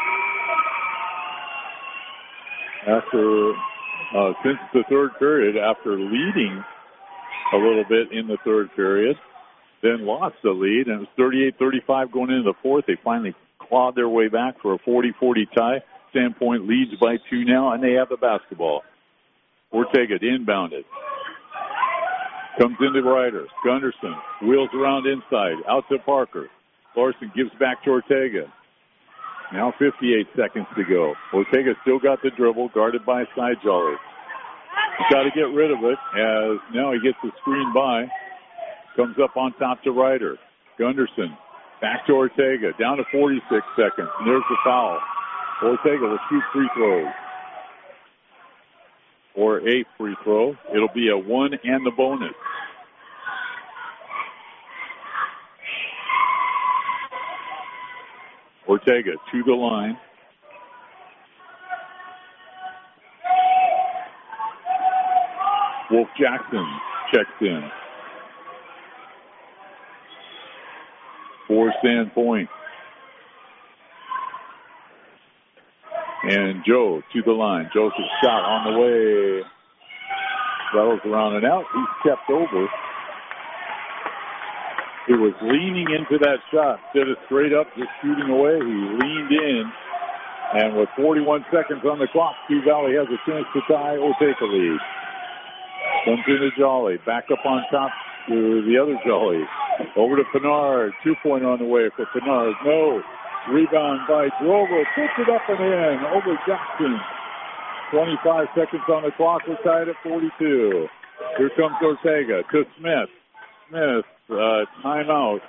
After, uh, since the third period, after leading a little bit in the third period, then lost the lead, and it was thirty-eight thirty-five going into the fourth. They finally clawed their way back for a forty forty tie. Sandpoint leads by two now, and they have the basketball. Ortega inbounded. Comes into Ryder. Gunderson wheels around inside, out to Parker. Larson gives back to Ortega. Now fifty-eight seconds to go. Ortega still got the dribble, guarded by Cy Jolly. He's got to get rid of it, as now he gets the screen by. Comes up on top to Ryder. Gunderson back to Ortega. Down to forty-six seconds. And there's the foul. Ortega will shoot free throws. Or a free throw. It'll be a one and the bonus. Ortega to the line. Wolf Jackson checks in for Sandpoint. And Joe to the line. Joseph's shot on the way. Rattles around and out. He's kept over. He was leaning into that shot instead of straight up just shooting away. He leaned in. And with forty-one seconds on the clock, Sioux Valley has a chance to tie or take a lead. Comes into Jolly. Back up on top to the other Jolly. Over to Pinard. Two-point on the way for Pinard. No. Rebound by Drover. Puts it up and in. Over Jackson. twenty-five seconds on the clock. We're tied at forty-two. Here comes Ortega to Smith. Smith, uh, timeout.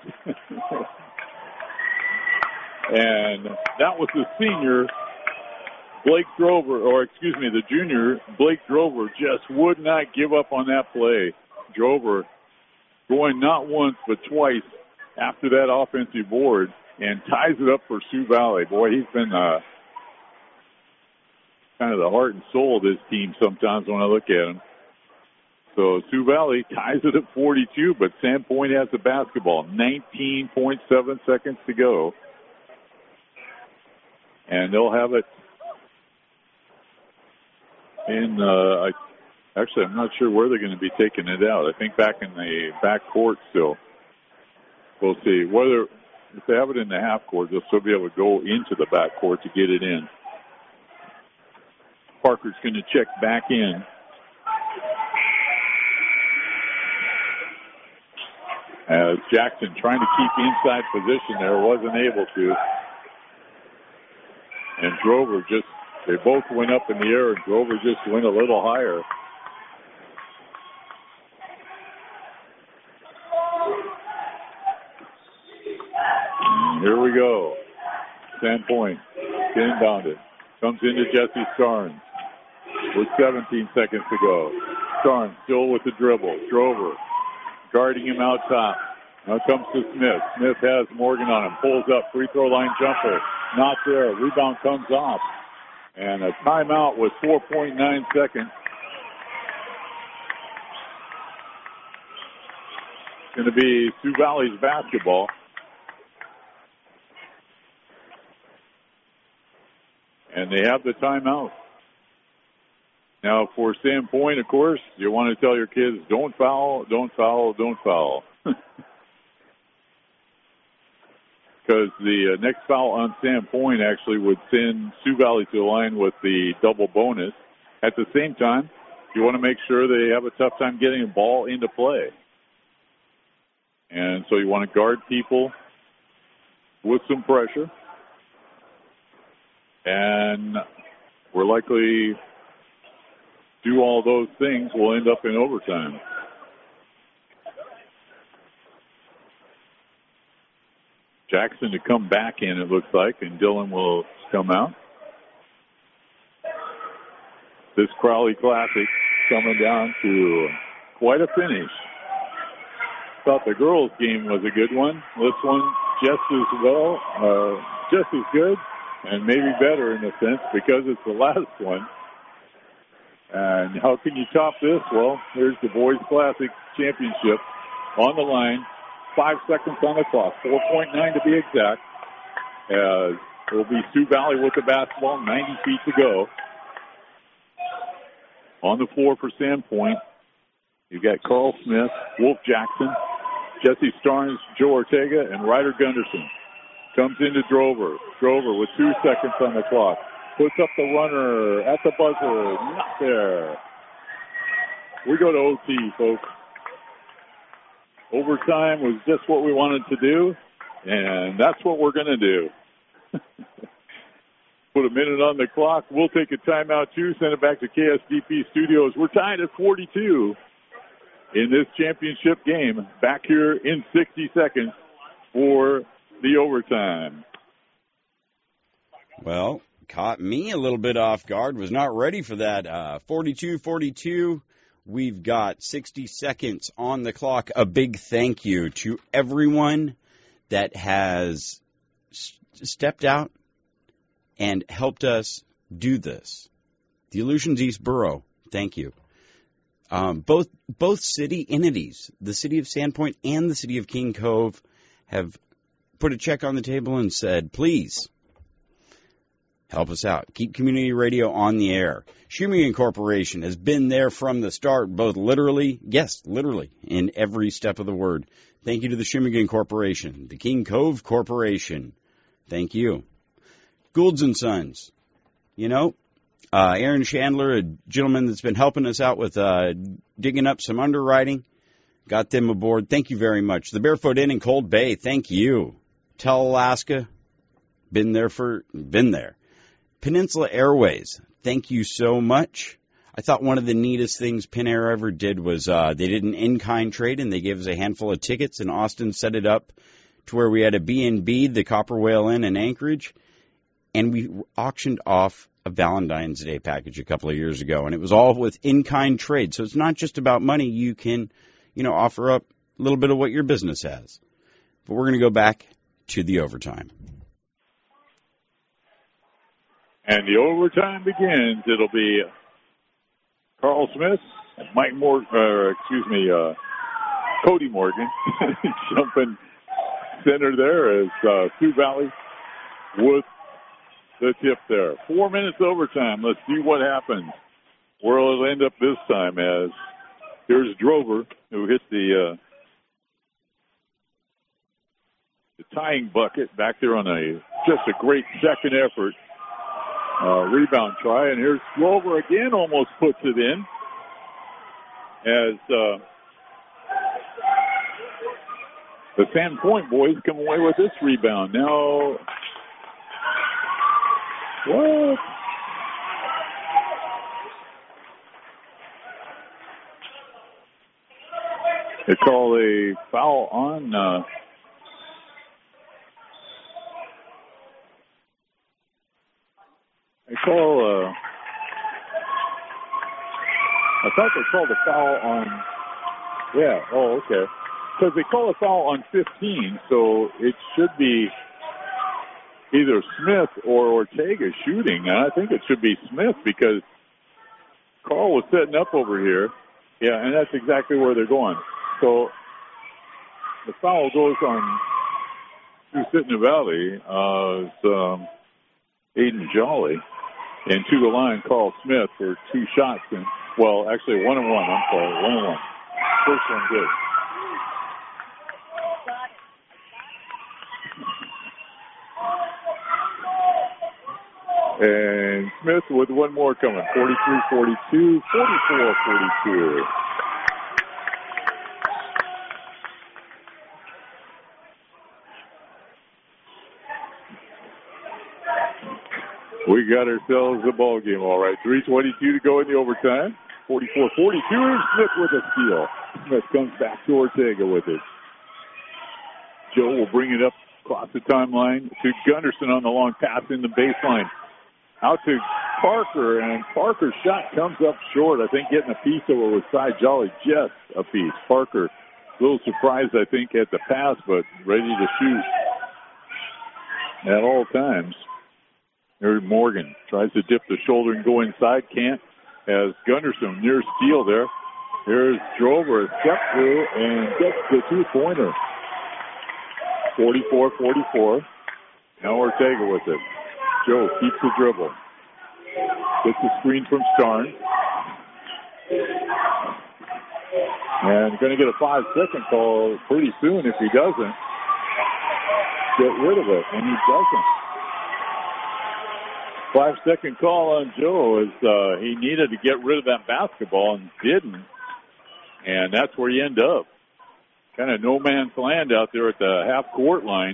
And that was the senior, Blake Drover, or excuse me, the junior, Blake Drover, just would not give up on that play. Drover going not once but twice after that offensive board and ties it up for Sioux Valley. Boy, he's been uh, kind of the heart and soul of this team sometimes when I look at him. So Sioux Valley ties it at forty-two, but Sandpoint has the basketball. nineteen point seven seconds to go. And they'll have it in, uh, I, actually, I'm not sure where they're going to be taking it out. I think back in the back court still. We'll see. Whether, if they have it in the half court, they'll still be able to go into the back court to get it in. Parker's going to check back in. As Jackson trying to keep inside position there, wasn't able to. And Drover just, they both went up in the air, and Drover just went a little higher. And here we go. Sandpoint, inbounded. Comes into Jesse Starnes with seventeen seconds to go. Starnes still with the dribble. Drover guarding him out top. Now comes to Smith. Smith has Morgan on him. Pulls up. Free throw line jumper. Not there. Rebound comes off. And a timeout with four point nine seconds. It's going to be Sioux Valley's basketball. And they have the timeout. Now, for Sandpoint, of course, you want to tell your kids, don't foul, don't foul, don't foul. Because the uh, next foul on Sandpoint actually would send Sioux Valley to the line with the double bonus. At the same time, you want to make sure they have a tough time getting the ball into play. And so you want to guard people with some pressure. And we're likely do all those things, we'll end up in overtime. Jackson to come back in, it looks like, and Dillon will come out. This Crowley Classic coming down to quite a finish. Thought the girls' game was a good one. This one just as well, uh, just as good, and maybe better in a sense because it's the last one. And how can you top this? Well, here's the Boys Classic Championship on the line. Five seconds on the clock, four point nine to be exact. As it will be Sioux Valley with the basketball, ninety feet to go. On the floor for Sandpoint, you got Carl Smith, Wolf Jackson, Jesse Starnes, Joe Ortega, and Ryder Gunderson. Comes into Drover. Drover with two seconds on the clock. Puts up the runner at the buzzer. Not there. We go to O T, folks. Overtime was just what we wanted to do, and that's what we're going to do. Put a minute on the clock. We'll take a timeout, too. Send it back to K S D P Studios. We're tied at forty-two in this championship game. Back here in sixty seconds for the overtime. Well, caught me a little bit off guard. Was not ready for that. Uh, forty-two forty-two. We've got sixty seconds on the clock. A big thank you to everyone that has just stepped out and helped us do this. The Illusions East Borough, thank you. Um, both both city entities, the city of Sandpoint and the city of King Cove, have put a check on the table and said, please, help us out. Keep community radio on the air. Shumigan Corporation has been there from the start, both literally, yes, literally, in every step of the word. Thank you to the Shumigan Corporation, the King Cove Corporation. Thank you. Goulds and Sons, you know, uh, Aaron Chandler, a gentleman that's been helping us out with uh, digging up some underwriting, got them aboard. Thank you very much. The Barefoot Inn in Cold Bay, thank you. Tell Alaska, been there for, been there. Peninsula Airways, thank you so much. I thought one of the neatest things Pin Air ever did was uh, they did an in-kind trade, and they gave us a handful of tickets, and Austin set it up to where we had a B and B, the Copper Whale Inn in Anchorage, and we auctioned off a Valentine's Day package a couple of years ago, and it was all with in-kind trade. So it's not just about money. You can, you know, offer up a little bit of what your business has. But we're going to go back to the overtime. And the overtime begins. It'll be Carl Smith, Mike Morgan, uh, excuse me, uh, Cody Morgan jumping center there as uh, Sioux Valley with the tip there. Four minutes overtime. Let's see what happens. Where it'll end up this time as here's Drover who hit the, uh, the tying bucket back there on a just a great second effort. Uh, rebound try, and here's Drover again, almost puts it in as uh, the Sandpoint boys come away with this rebound. Now, what? They call a foul on uh, They call, uh, I thought they called a foul on, yeah, oh, okay. Because they call a foul on fifteen, so it should be either Smith or Ortega shooting. And I think it should be Smith because Carl was setting up over here. Yeah, and that's exactly where they're going. So the foul goes on who's sitting in the valley, uh, it's, um, Aiden Jolly. And to the line, Carl Smith for two shots. And, well, actually, one and one. I'm sorry, one and one. First one good. And Smith with one more coming. forty-three forty-two, forty-four forty-two. We got ourselves a ball game, all right. three twenty-two to go in the overtime. forty-four forty-two. Smith with a steal. Smith comes back to Ortega with it. Joe will bring it up across the timeline to Gunderson on the long pass in the baseline. Out to Parker, and Parker's shot comes up short. I think getting a piece of it was Cy Jolly, just a piece. Parker, a little surprised, I think, at the pass, but ready to shoot at all times. There's Morgan. Tries to dip the shoulder and go inside. Can't. As Gunderson near steal there. Here's Drover. Step through and gets the two-pointer. forty-four forty-four. Now Ortega with it. Joe keeps the dribble. Gets the screen from Starnes. And going to get a five-second call pretty soon if he doesn't get rid of it. And he doesn't. Five-second call on Joe as uh, he needed to get rid of that basketball and didn't. And that's where you end up. Kind of no man's land out there at the half-court line.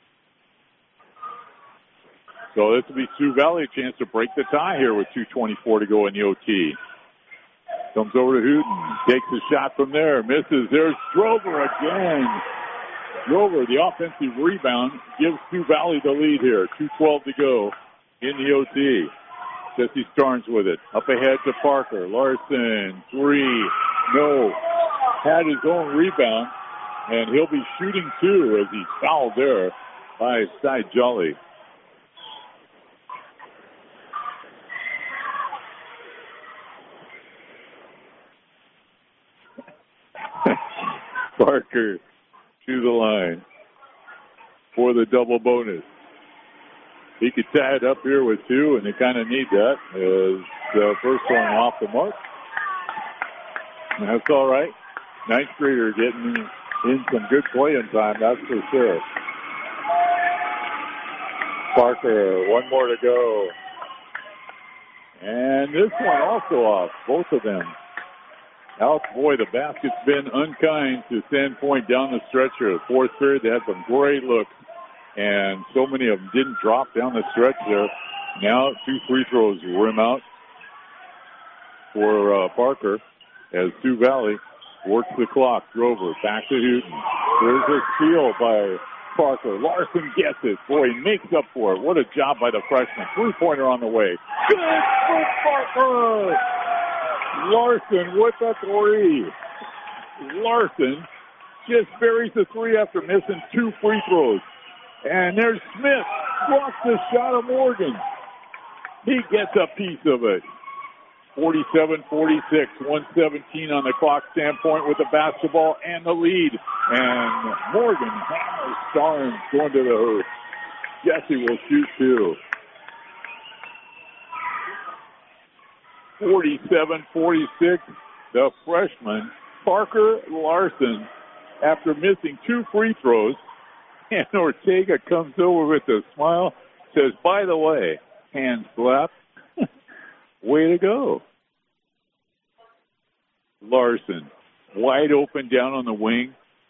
So this will be Sioux Valley a chance to break the tie here with two twenty-four to go in the O T. Comes over to Hooten. Takes a shot from there. Misses. There's Drover again. Drover, the offensive rebound, gives Sioux Valley the lead here. two twelve to go in the O T. Jesse Starnes with it. Up ahead to Parker. Larson, three. No. Had his own rebound, and he'll be shooting two as he's fouled there by Cy Jolly. Parker to the line for the double bonus. He could tie it up here with two, and they kind of need that as the first one off the mark. And that's all right. Ninth grader getting in some good playing time, that's for sure. Parker, one more to go. And this one also off, both of them. Now, boy, the basket's been unkind to Sandpoint down the stretch here. The fourth period, they had some great looks, and so many of them didn't drop down the stretch there. Now, two free throws rim out for uh, Parker as Sioux Valley works the clock. Drover back to Houghton. There's a steal by Parker. Larson gets it. Boy, he makes up for it. What a job by the freshman. Three-pointer on the way. Good for Parker! Larson with a three. Larson just buries the three after missing two free throws. And there's Smith. Blocks the shot of Morgan. He gets a piece of it. forty-seven forty-six, one seventeen on the clock. Standpoint with the basketball and the lead. And Morgan hammers Starnes going to the hoop. Jesse will shoot two. forty-seven forty-six, the freshman, Parker Larson, after missing two free throws, and Ortega comes over with a smile, says, by the way, hand slap, way to go. Larson, wide open down on the wing,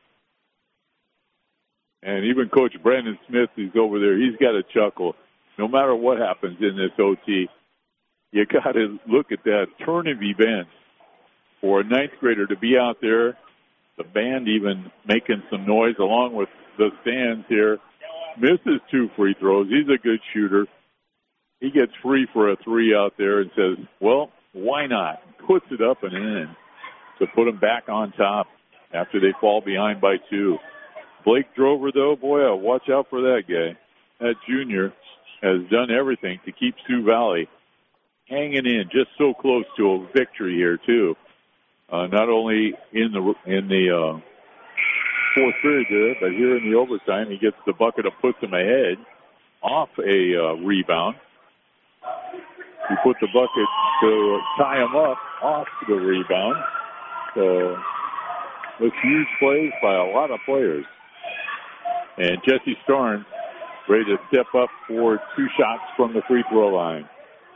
and even Coach Brandon Smith, he's over there, he's got a chuckle. No matter what happens in this O T, you got to look at that turn of events for a ninth grader to be out there, the band even making some noise along with the stands here. Misses two free throws. He's a good shooter. He gets free for a three out there and says, well, why not? Puts it up and in to put them back on top after they fall behind by two. Blake Drover, though, boy, I'll watch out for that guy. That junior has done everything to keep Sioux Valley hanging in, just so close to a victory here, too. Uh, not only in the in the uh, fourth period there, but here in the overtime, he gets the bucket that puts him ahead off a uh, rebound. He put the bucket to tie him up off the rebound. So, those huge plays by a lot of players. And Jesse Starnes ready to step up for two shots from the free throw line.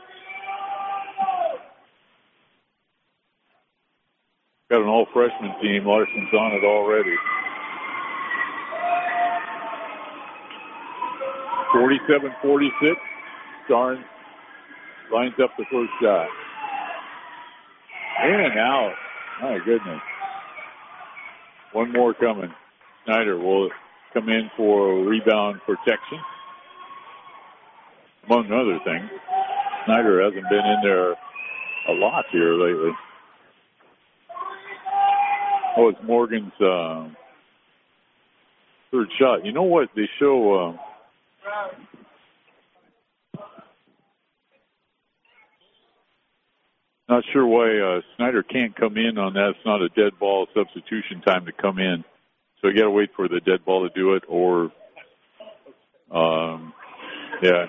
Got an all-freshman team. Larson's on it already. forty-seven forty-six. Starnes lines up the first shot. In and out. My goodness. One more coming. Snyder will come in for rebound protection, among other things. Snyder hasn't been in there a lot here lately. Oh, it's Morgan's uh, third shot. You know what? They show... Uh, not sure why uh, Snyder can't come in on that. It's not a dead ball substitution time to come in. So you got to wait for the dead ball to do it, or... Um, yeah.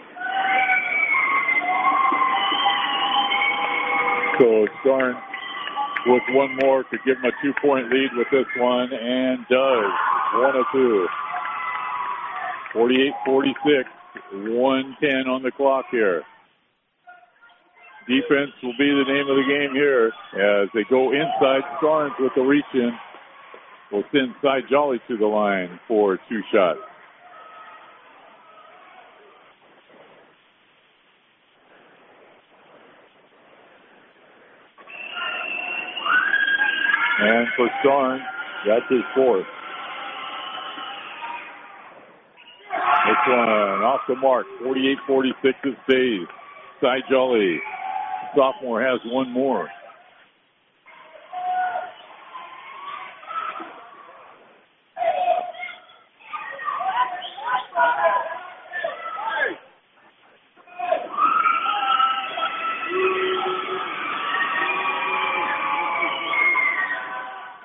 So Starnes with one more could give him a two-point lead with this one, and does. One of two. forty-eight forty-six, one ten on the clock here. Defense will be the name of the game here as they go inside. Starnes with the reach in will send Cy Jolly to the line for two shots. And for Starnes, that's his fourth. This one off the mark. forty-eight forty-six is Days. Cy Jolly, sophomore, has one more.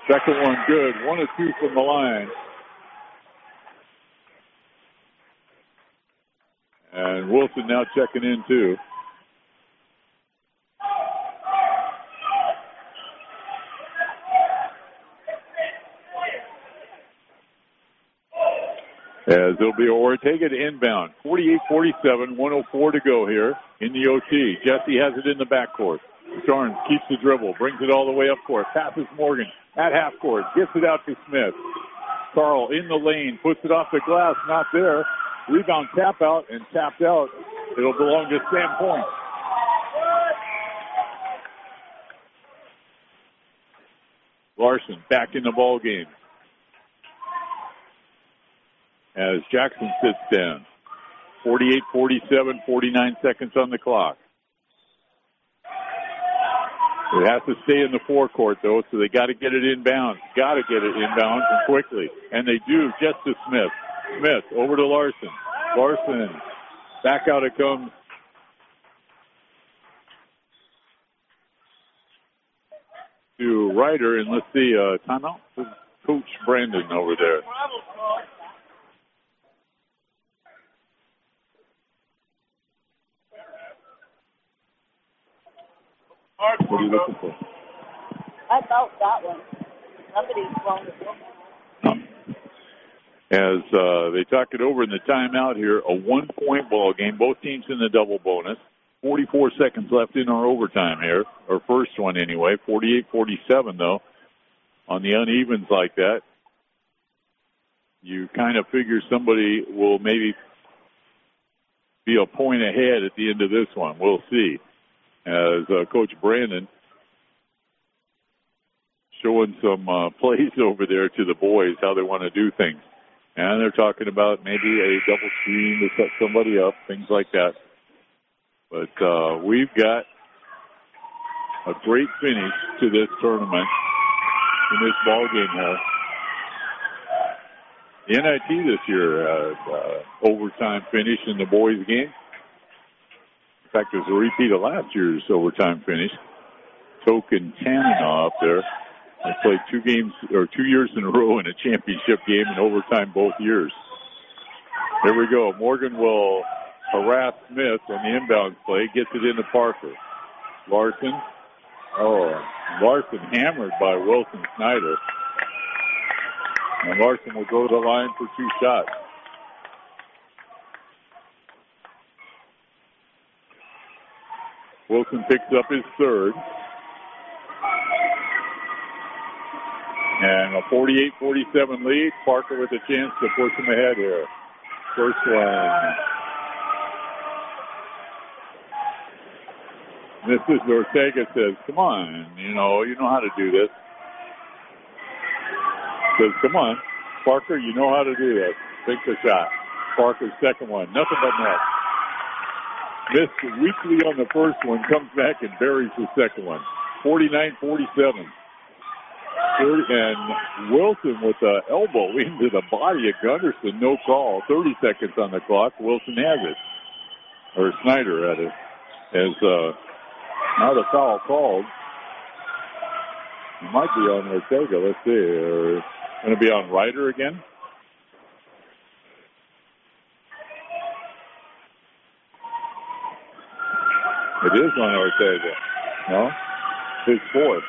Second one good. One or two from the line. And Wilson now checking in, too. As it'll be Ortega to inbound. forty-eight forty-seven, one oh four to go here in the O T. Jesse has it in the backcourt. Starnes keeps the dribble, brings it all the way up court, passes Morgan at half court, gets it out to Smith. Carl in the lane, puts it off the glass, not there. Rebound tap out and tapped out. It'll belong to Sam Point. Larson back in the ball game. As Jackson sits down. forty-eight forty-seven, forty-nine seconds on the clock. It has to stay in the forecourt, though, so they got to get it inbounds. Got to get it inbounds and quickly. And they do, just to Smith. Smith over to Larson. Larson, back out it comes. To Ryder, and let's see, uh, timeout for Coach Brandon over there. What are you looking for? I felt that one. Somebody's blown the whistle. As uh, they talk it over in the timeout here, a one-point ball game. Both teams in the double bonus. forty-four seconds left in our overtime here, our first one anyway. forty-eight forty-seven, though, on the unevens like that. You kind of figure somebody will maybe be a point ahead at the end of this one. We'll see. As uh, Coach Brandon showing some uh, plays over there to the boys, how they want to do things. And they're talking about maybe a double screen to set somebody up, things like that. But uh, we've got a great finish to this tournament in this ball game here. The N I T this year, uh, uh, overtime finish in the boys' game. In fact, it was a repeat of last year's overtime finish. Toke and Tanana up there. They played two games or two years in a row in a championship game in overtime both years. Here we go. Morgan will harass Smith on the inbound play. Gets it into Parker. Larson. Oh, Larson hammered by Wilson Snyder. And Larson will go to the line for two shots. Wilson picks up his third. And a forty-eight forty-seven lead. Parker with a chance to push him ahead here. First one. Missus Ortega says, come on, you know, you know how to do this. Says, come on, Parker, you know how to do this. Take the shot. Parker's second one. Nothing but net. Missed weakly on the first one, comes back and buries the second one. forty-nine forty-seven. And Wilson with the elbow into the body of Gunderson. No call. thirty seconds on the clock. Wilson has it. Or Snyder had it. As uh, now the foul called. It might be on Ortega. Let's see. Or going to be on Ryder again. It is on Ortega. No? His fourth.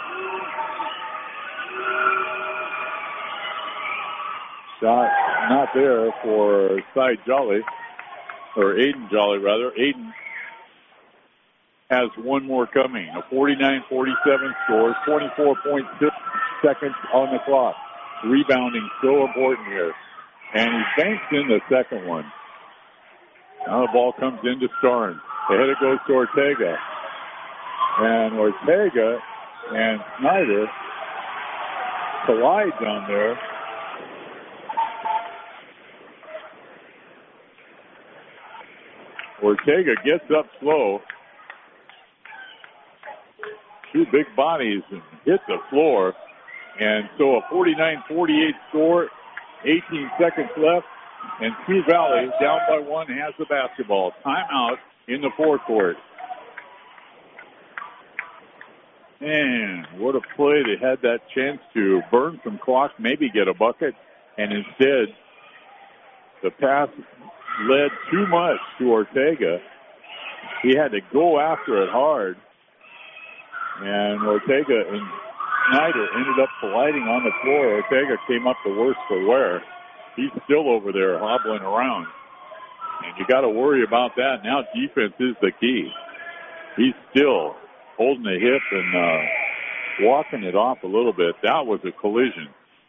Shot not there for Cy Jolly, or Aiden Jolly, rather. Aiden has one more coming. A forty-nine forty-seven score, twenty-four point six seconds on the clock. Rebounding so important here. And he banks in the second one. Now the ball comes into Starnes. Ahead it goes to Ortega. And Ortega and Snyder collide down there. Ortega gets up slow. Two big bodies and hit the floor. And so a forty-nine forty-eight score, eighteen seconds left. And Sioux Valley, down by one, has the basketball. Timeout in the forecourt. Man, what a play. They had that chance to burn some clock, maybe get a bucket, and instead the pass led too much to Ortega. He had to go after it hard, and Ortega and Snyder ended up colliding on the floor. Ortega came up the worse for wear. He's still over there hobbling around, and you got to worry about that. Now defense is the key. He's still holding the hip and uh, walking it off a little bit. That was a collision.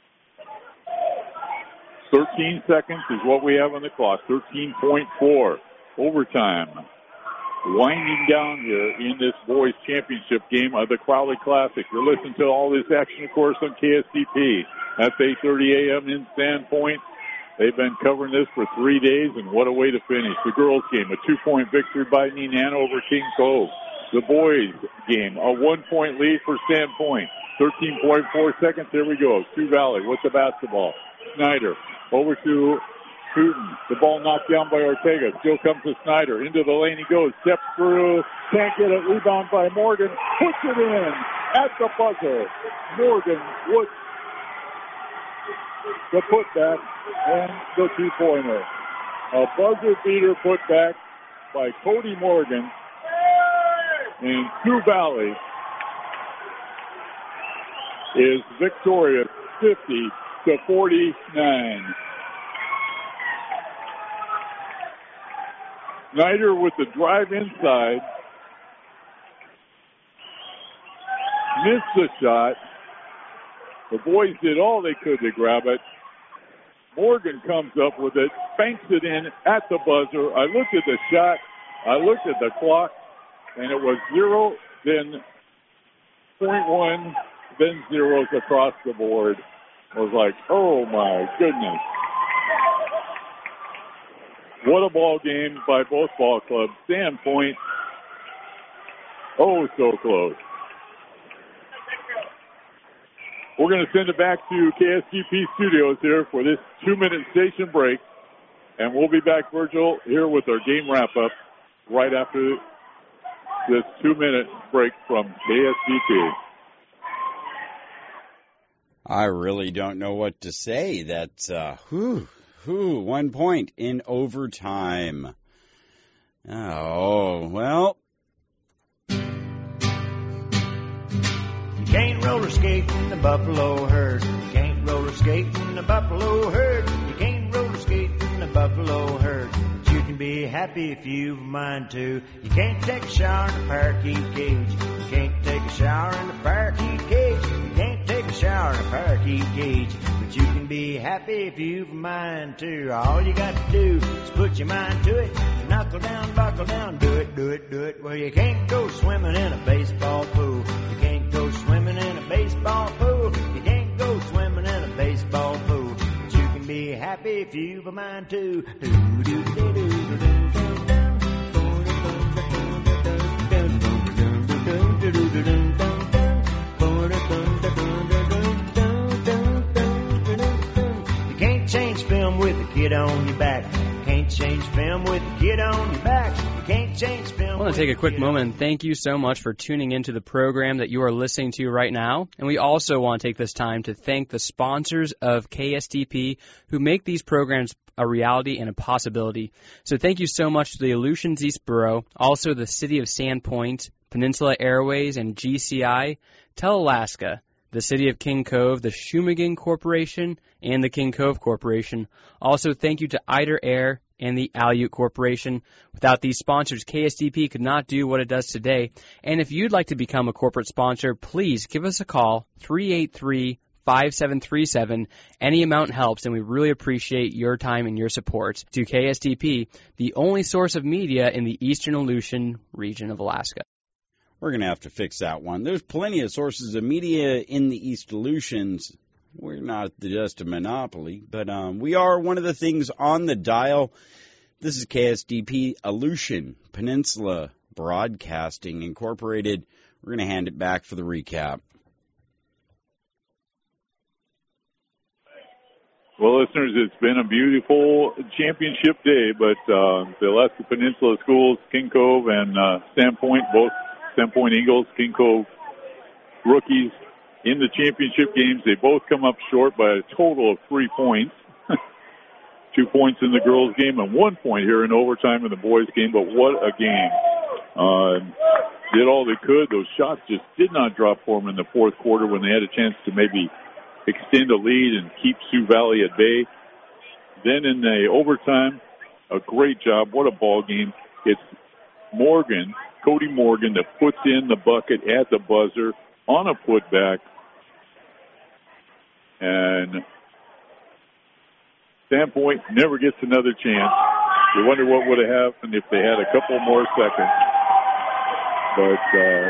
thirteen seconds is what we have on the clock. thirteen point four. Overtime. Winding down here in this boys championship game of the Crowley Classic. You're listening to all this action, of course, on K S D P. That's eight thirty a.m. in Sandpoint. They've been covering this for three days, and what a way to finish. The girls' game, a two-point victory by Nenana over King Cove. The boys' game, a one-point lead for Sandpoint. thirteen point four seconds. There we go. Sioux Valley with the basketball. Snyder over to Putin. The ball knocked down by Ortega. Still comes to Snyder. Into the lane he goes. Steps through. Can't get it. Rebound by Morgan. Puts it in at the buzzer. Morgan with the putback and the two-pointer. A buzzer beater putback by Cody Morgan. And Sioux Valley is victorious fifty to forty-nine. Snyder with the drive inside. Missed the shot. The boys did all they could to grab it. Morgan comes up with it, banks it in at the buzzer. I looked at the shot. I looked at the clock, and it was zero, then point one, then zeros across the board. I was like, oh, my goodness. What a ball game by both ball clubs. Sandpoint, oh, so close. We're going to send it back to K S G P Studios here for this two-minute station break. And we'll be back, Virgil, here with our game wrap-up right after this two-minute break from K S G P. I really don't know what to say. That's, uh, whew, whew, one point in overtime. Oh, well. You can't roller skate in the Buffalo Herd. You can't roller skate in the Buffalo Herd. You can't roller skate in the Buffalo Herd. But you can be happy if you've a mind to. You can't take a shower in a parakeet cage. You can't take a shower in a parakeet cage. You can't take a shower in a parakeet cage. But you can be happy if you've a mind to. All you got to do is put your mind to it. Knuckle down, buckle down, do it, do it, do it. Well, you can't go swimming in a baseball pool. You can't go swimming in a baseball pool. You can't go swimming in a baseball pool. But you can be happy if you've a mind to. Do, do, do, do, do, do, do. You can't change film with a kid on your back. Can't change film with a kid on your back. You can't change film. I want to take a quick moment and thank you so much for tuning into the program that you are listening to right now. And we also want to take this time to thank the sponsors of K S D P who make these programs a reality and a possibility. So thank you so much to the Aleutians East Borough, also the City of Sandpoint, Peninsula Airways, and G C I, Telalaska, the City of King Cove, the Shumagon Corporation, and the King Cove Corporation. Also, thank you to Eider Air and the Aleut Corporation. Without these sponsors, K S D P could not do what it does today. And if you'd like to become a corporate sponsor, please give us a call, three eight three, five seven three seven. Any amount helps, and we really appreciate your time and your support to K S D P, the only source of media in the eastern Aleutian region of Alaska. We're going to have to fix that one. There's plenty of sources of media in the East Aleutians. We're not just a monopoly, but um, we are one of the things on the dial. This is K S D P Aleutian Peninsula Broadcasting Incorporated. We're going to hand it back for the recap. Well, listeners, it's been a beautiful championship day, but uh, the Alaska Peninsula Schools, King Cove and uh, Sandpoint, both Sandpoint Eagles, King Cove rookies in the championship games. They both come up short by a total of three points. Two points in the girls' game and one point here in overtime in the boys' game. But what a game. Uh, did all they could. Those shots just did not drop for them in the fourth quarter when they had a chance to maybe extend a lead and keep Sioux Valley at bay. Then in the overtime, a great job. What a ball game. It's Morgan, Cody Morgan, that puts in the bucket at the buzzer on a putback. And Sandpoint never gets another chance. You wonder what would have happened if they had a couple more seconds. But uh,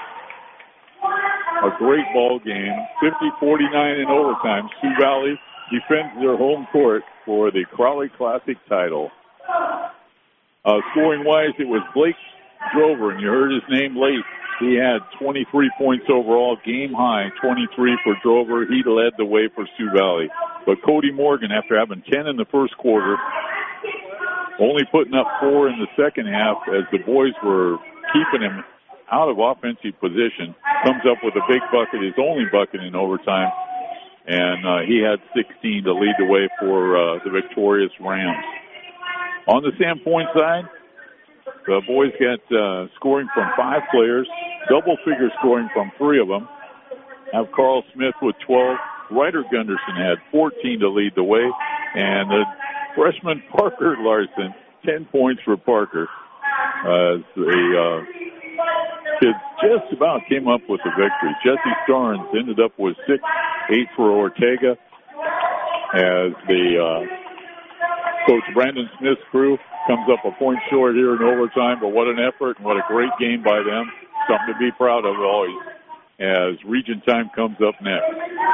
a great ball game. fifty forty-nine in overtime. Sioux Valley defends their home court for the Crowley Classic title. Uh, scoring-wise, it was Blake Drover, and you heard his name late. He had twenty-three points overall, game high, twenty-three for Drover. He led the way for Sioux Valley. But Cody Morgan, after having ten in the first quarter, only putting up four in the second half as the boys were keeping him out of offensive position, comes up with a big bucket, his only bucket in overtime, and uh, he had sixteen to lead the way for uh, the victorious Rams. On the Sandpoint side, the boys got uh, scoring from five players, double-figure scoring from three of them. Have Carl Smith with twelve. Ryder Gunderson had fourteen to lead the way. And the freshman Parker Larson, ten points for Parker. Uh, the uh, kids just about came up with the victory. Jesse Starnes ended up with six, eight for Ortega. As the uh, Coach Brandon Smith's crew comes up a point short here in overtime, but what an effort and what a great game by them. Something to be proud of always as region time comes up next.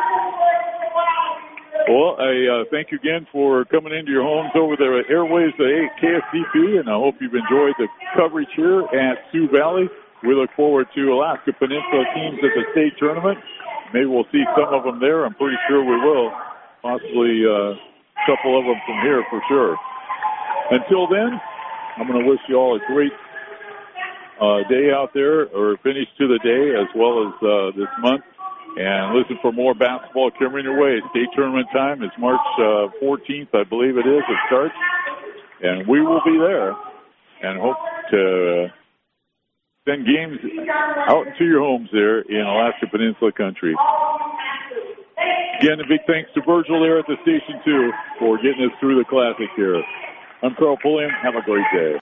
Well, I uh, thank you again for coming into your homes over the airways of K S D P, and I hope you've enjoyed the coverage here at Sioux Valley. We look forward to Alaska Peninsula teams at the state tournament. Maybe we'll see some of them there. I'm pretty sure we will. Possibly uh, a couple of them from here for sure. Until then, I'm going to wish you all a great uh, day out there, or finish to the day, as well as uh, this month. And listen for more basketball coming your way. State tournament time is March uh, fourteenth, I believe it is. It starts. And we will be there and hope to send games out into your homes there in Alaska Peninsula country. Again, a big thanks to Virgil there at the station, too, for getting us through the Classic here. I'm Carl Pulliam. Have a great day.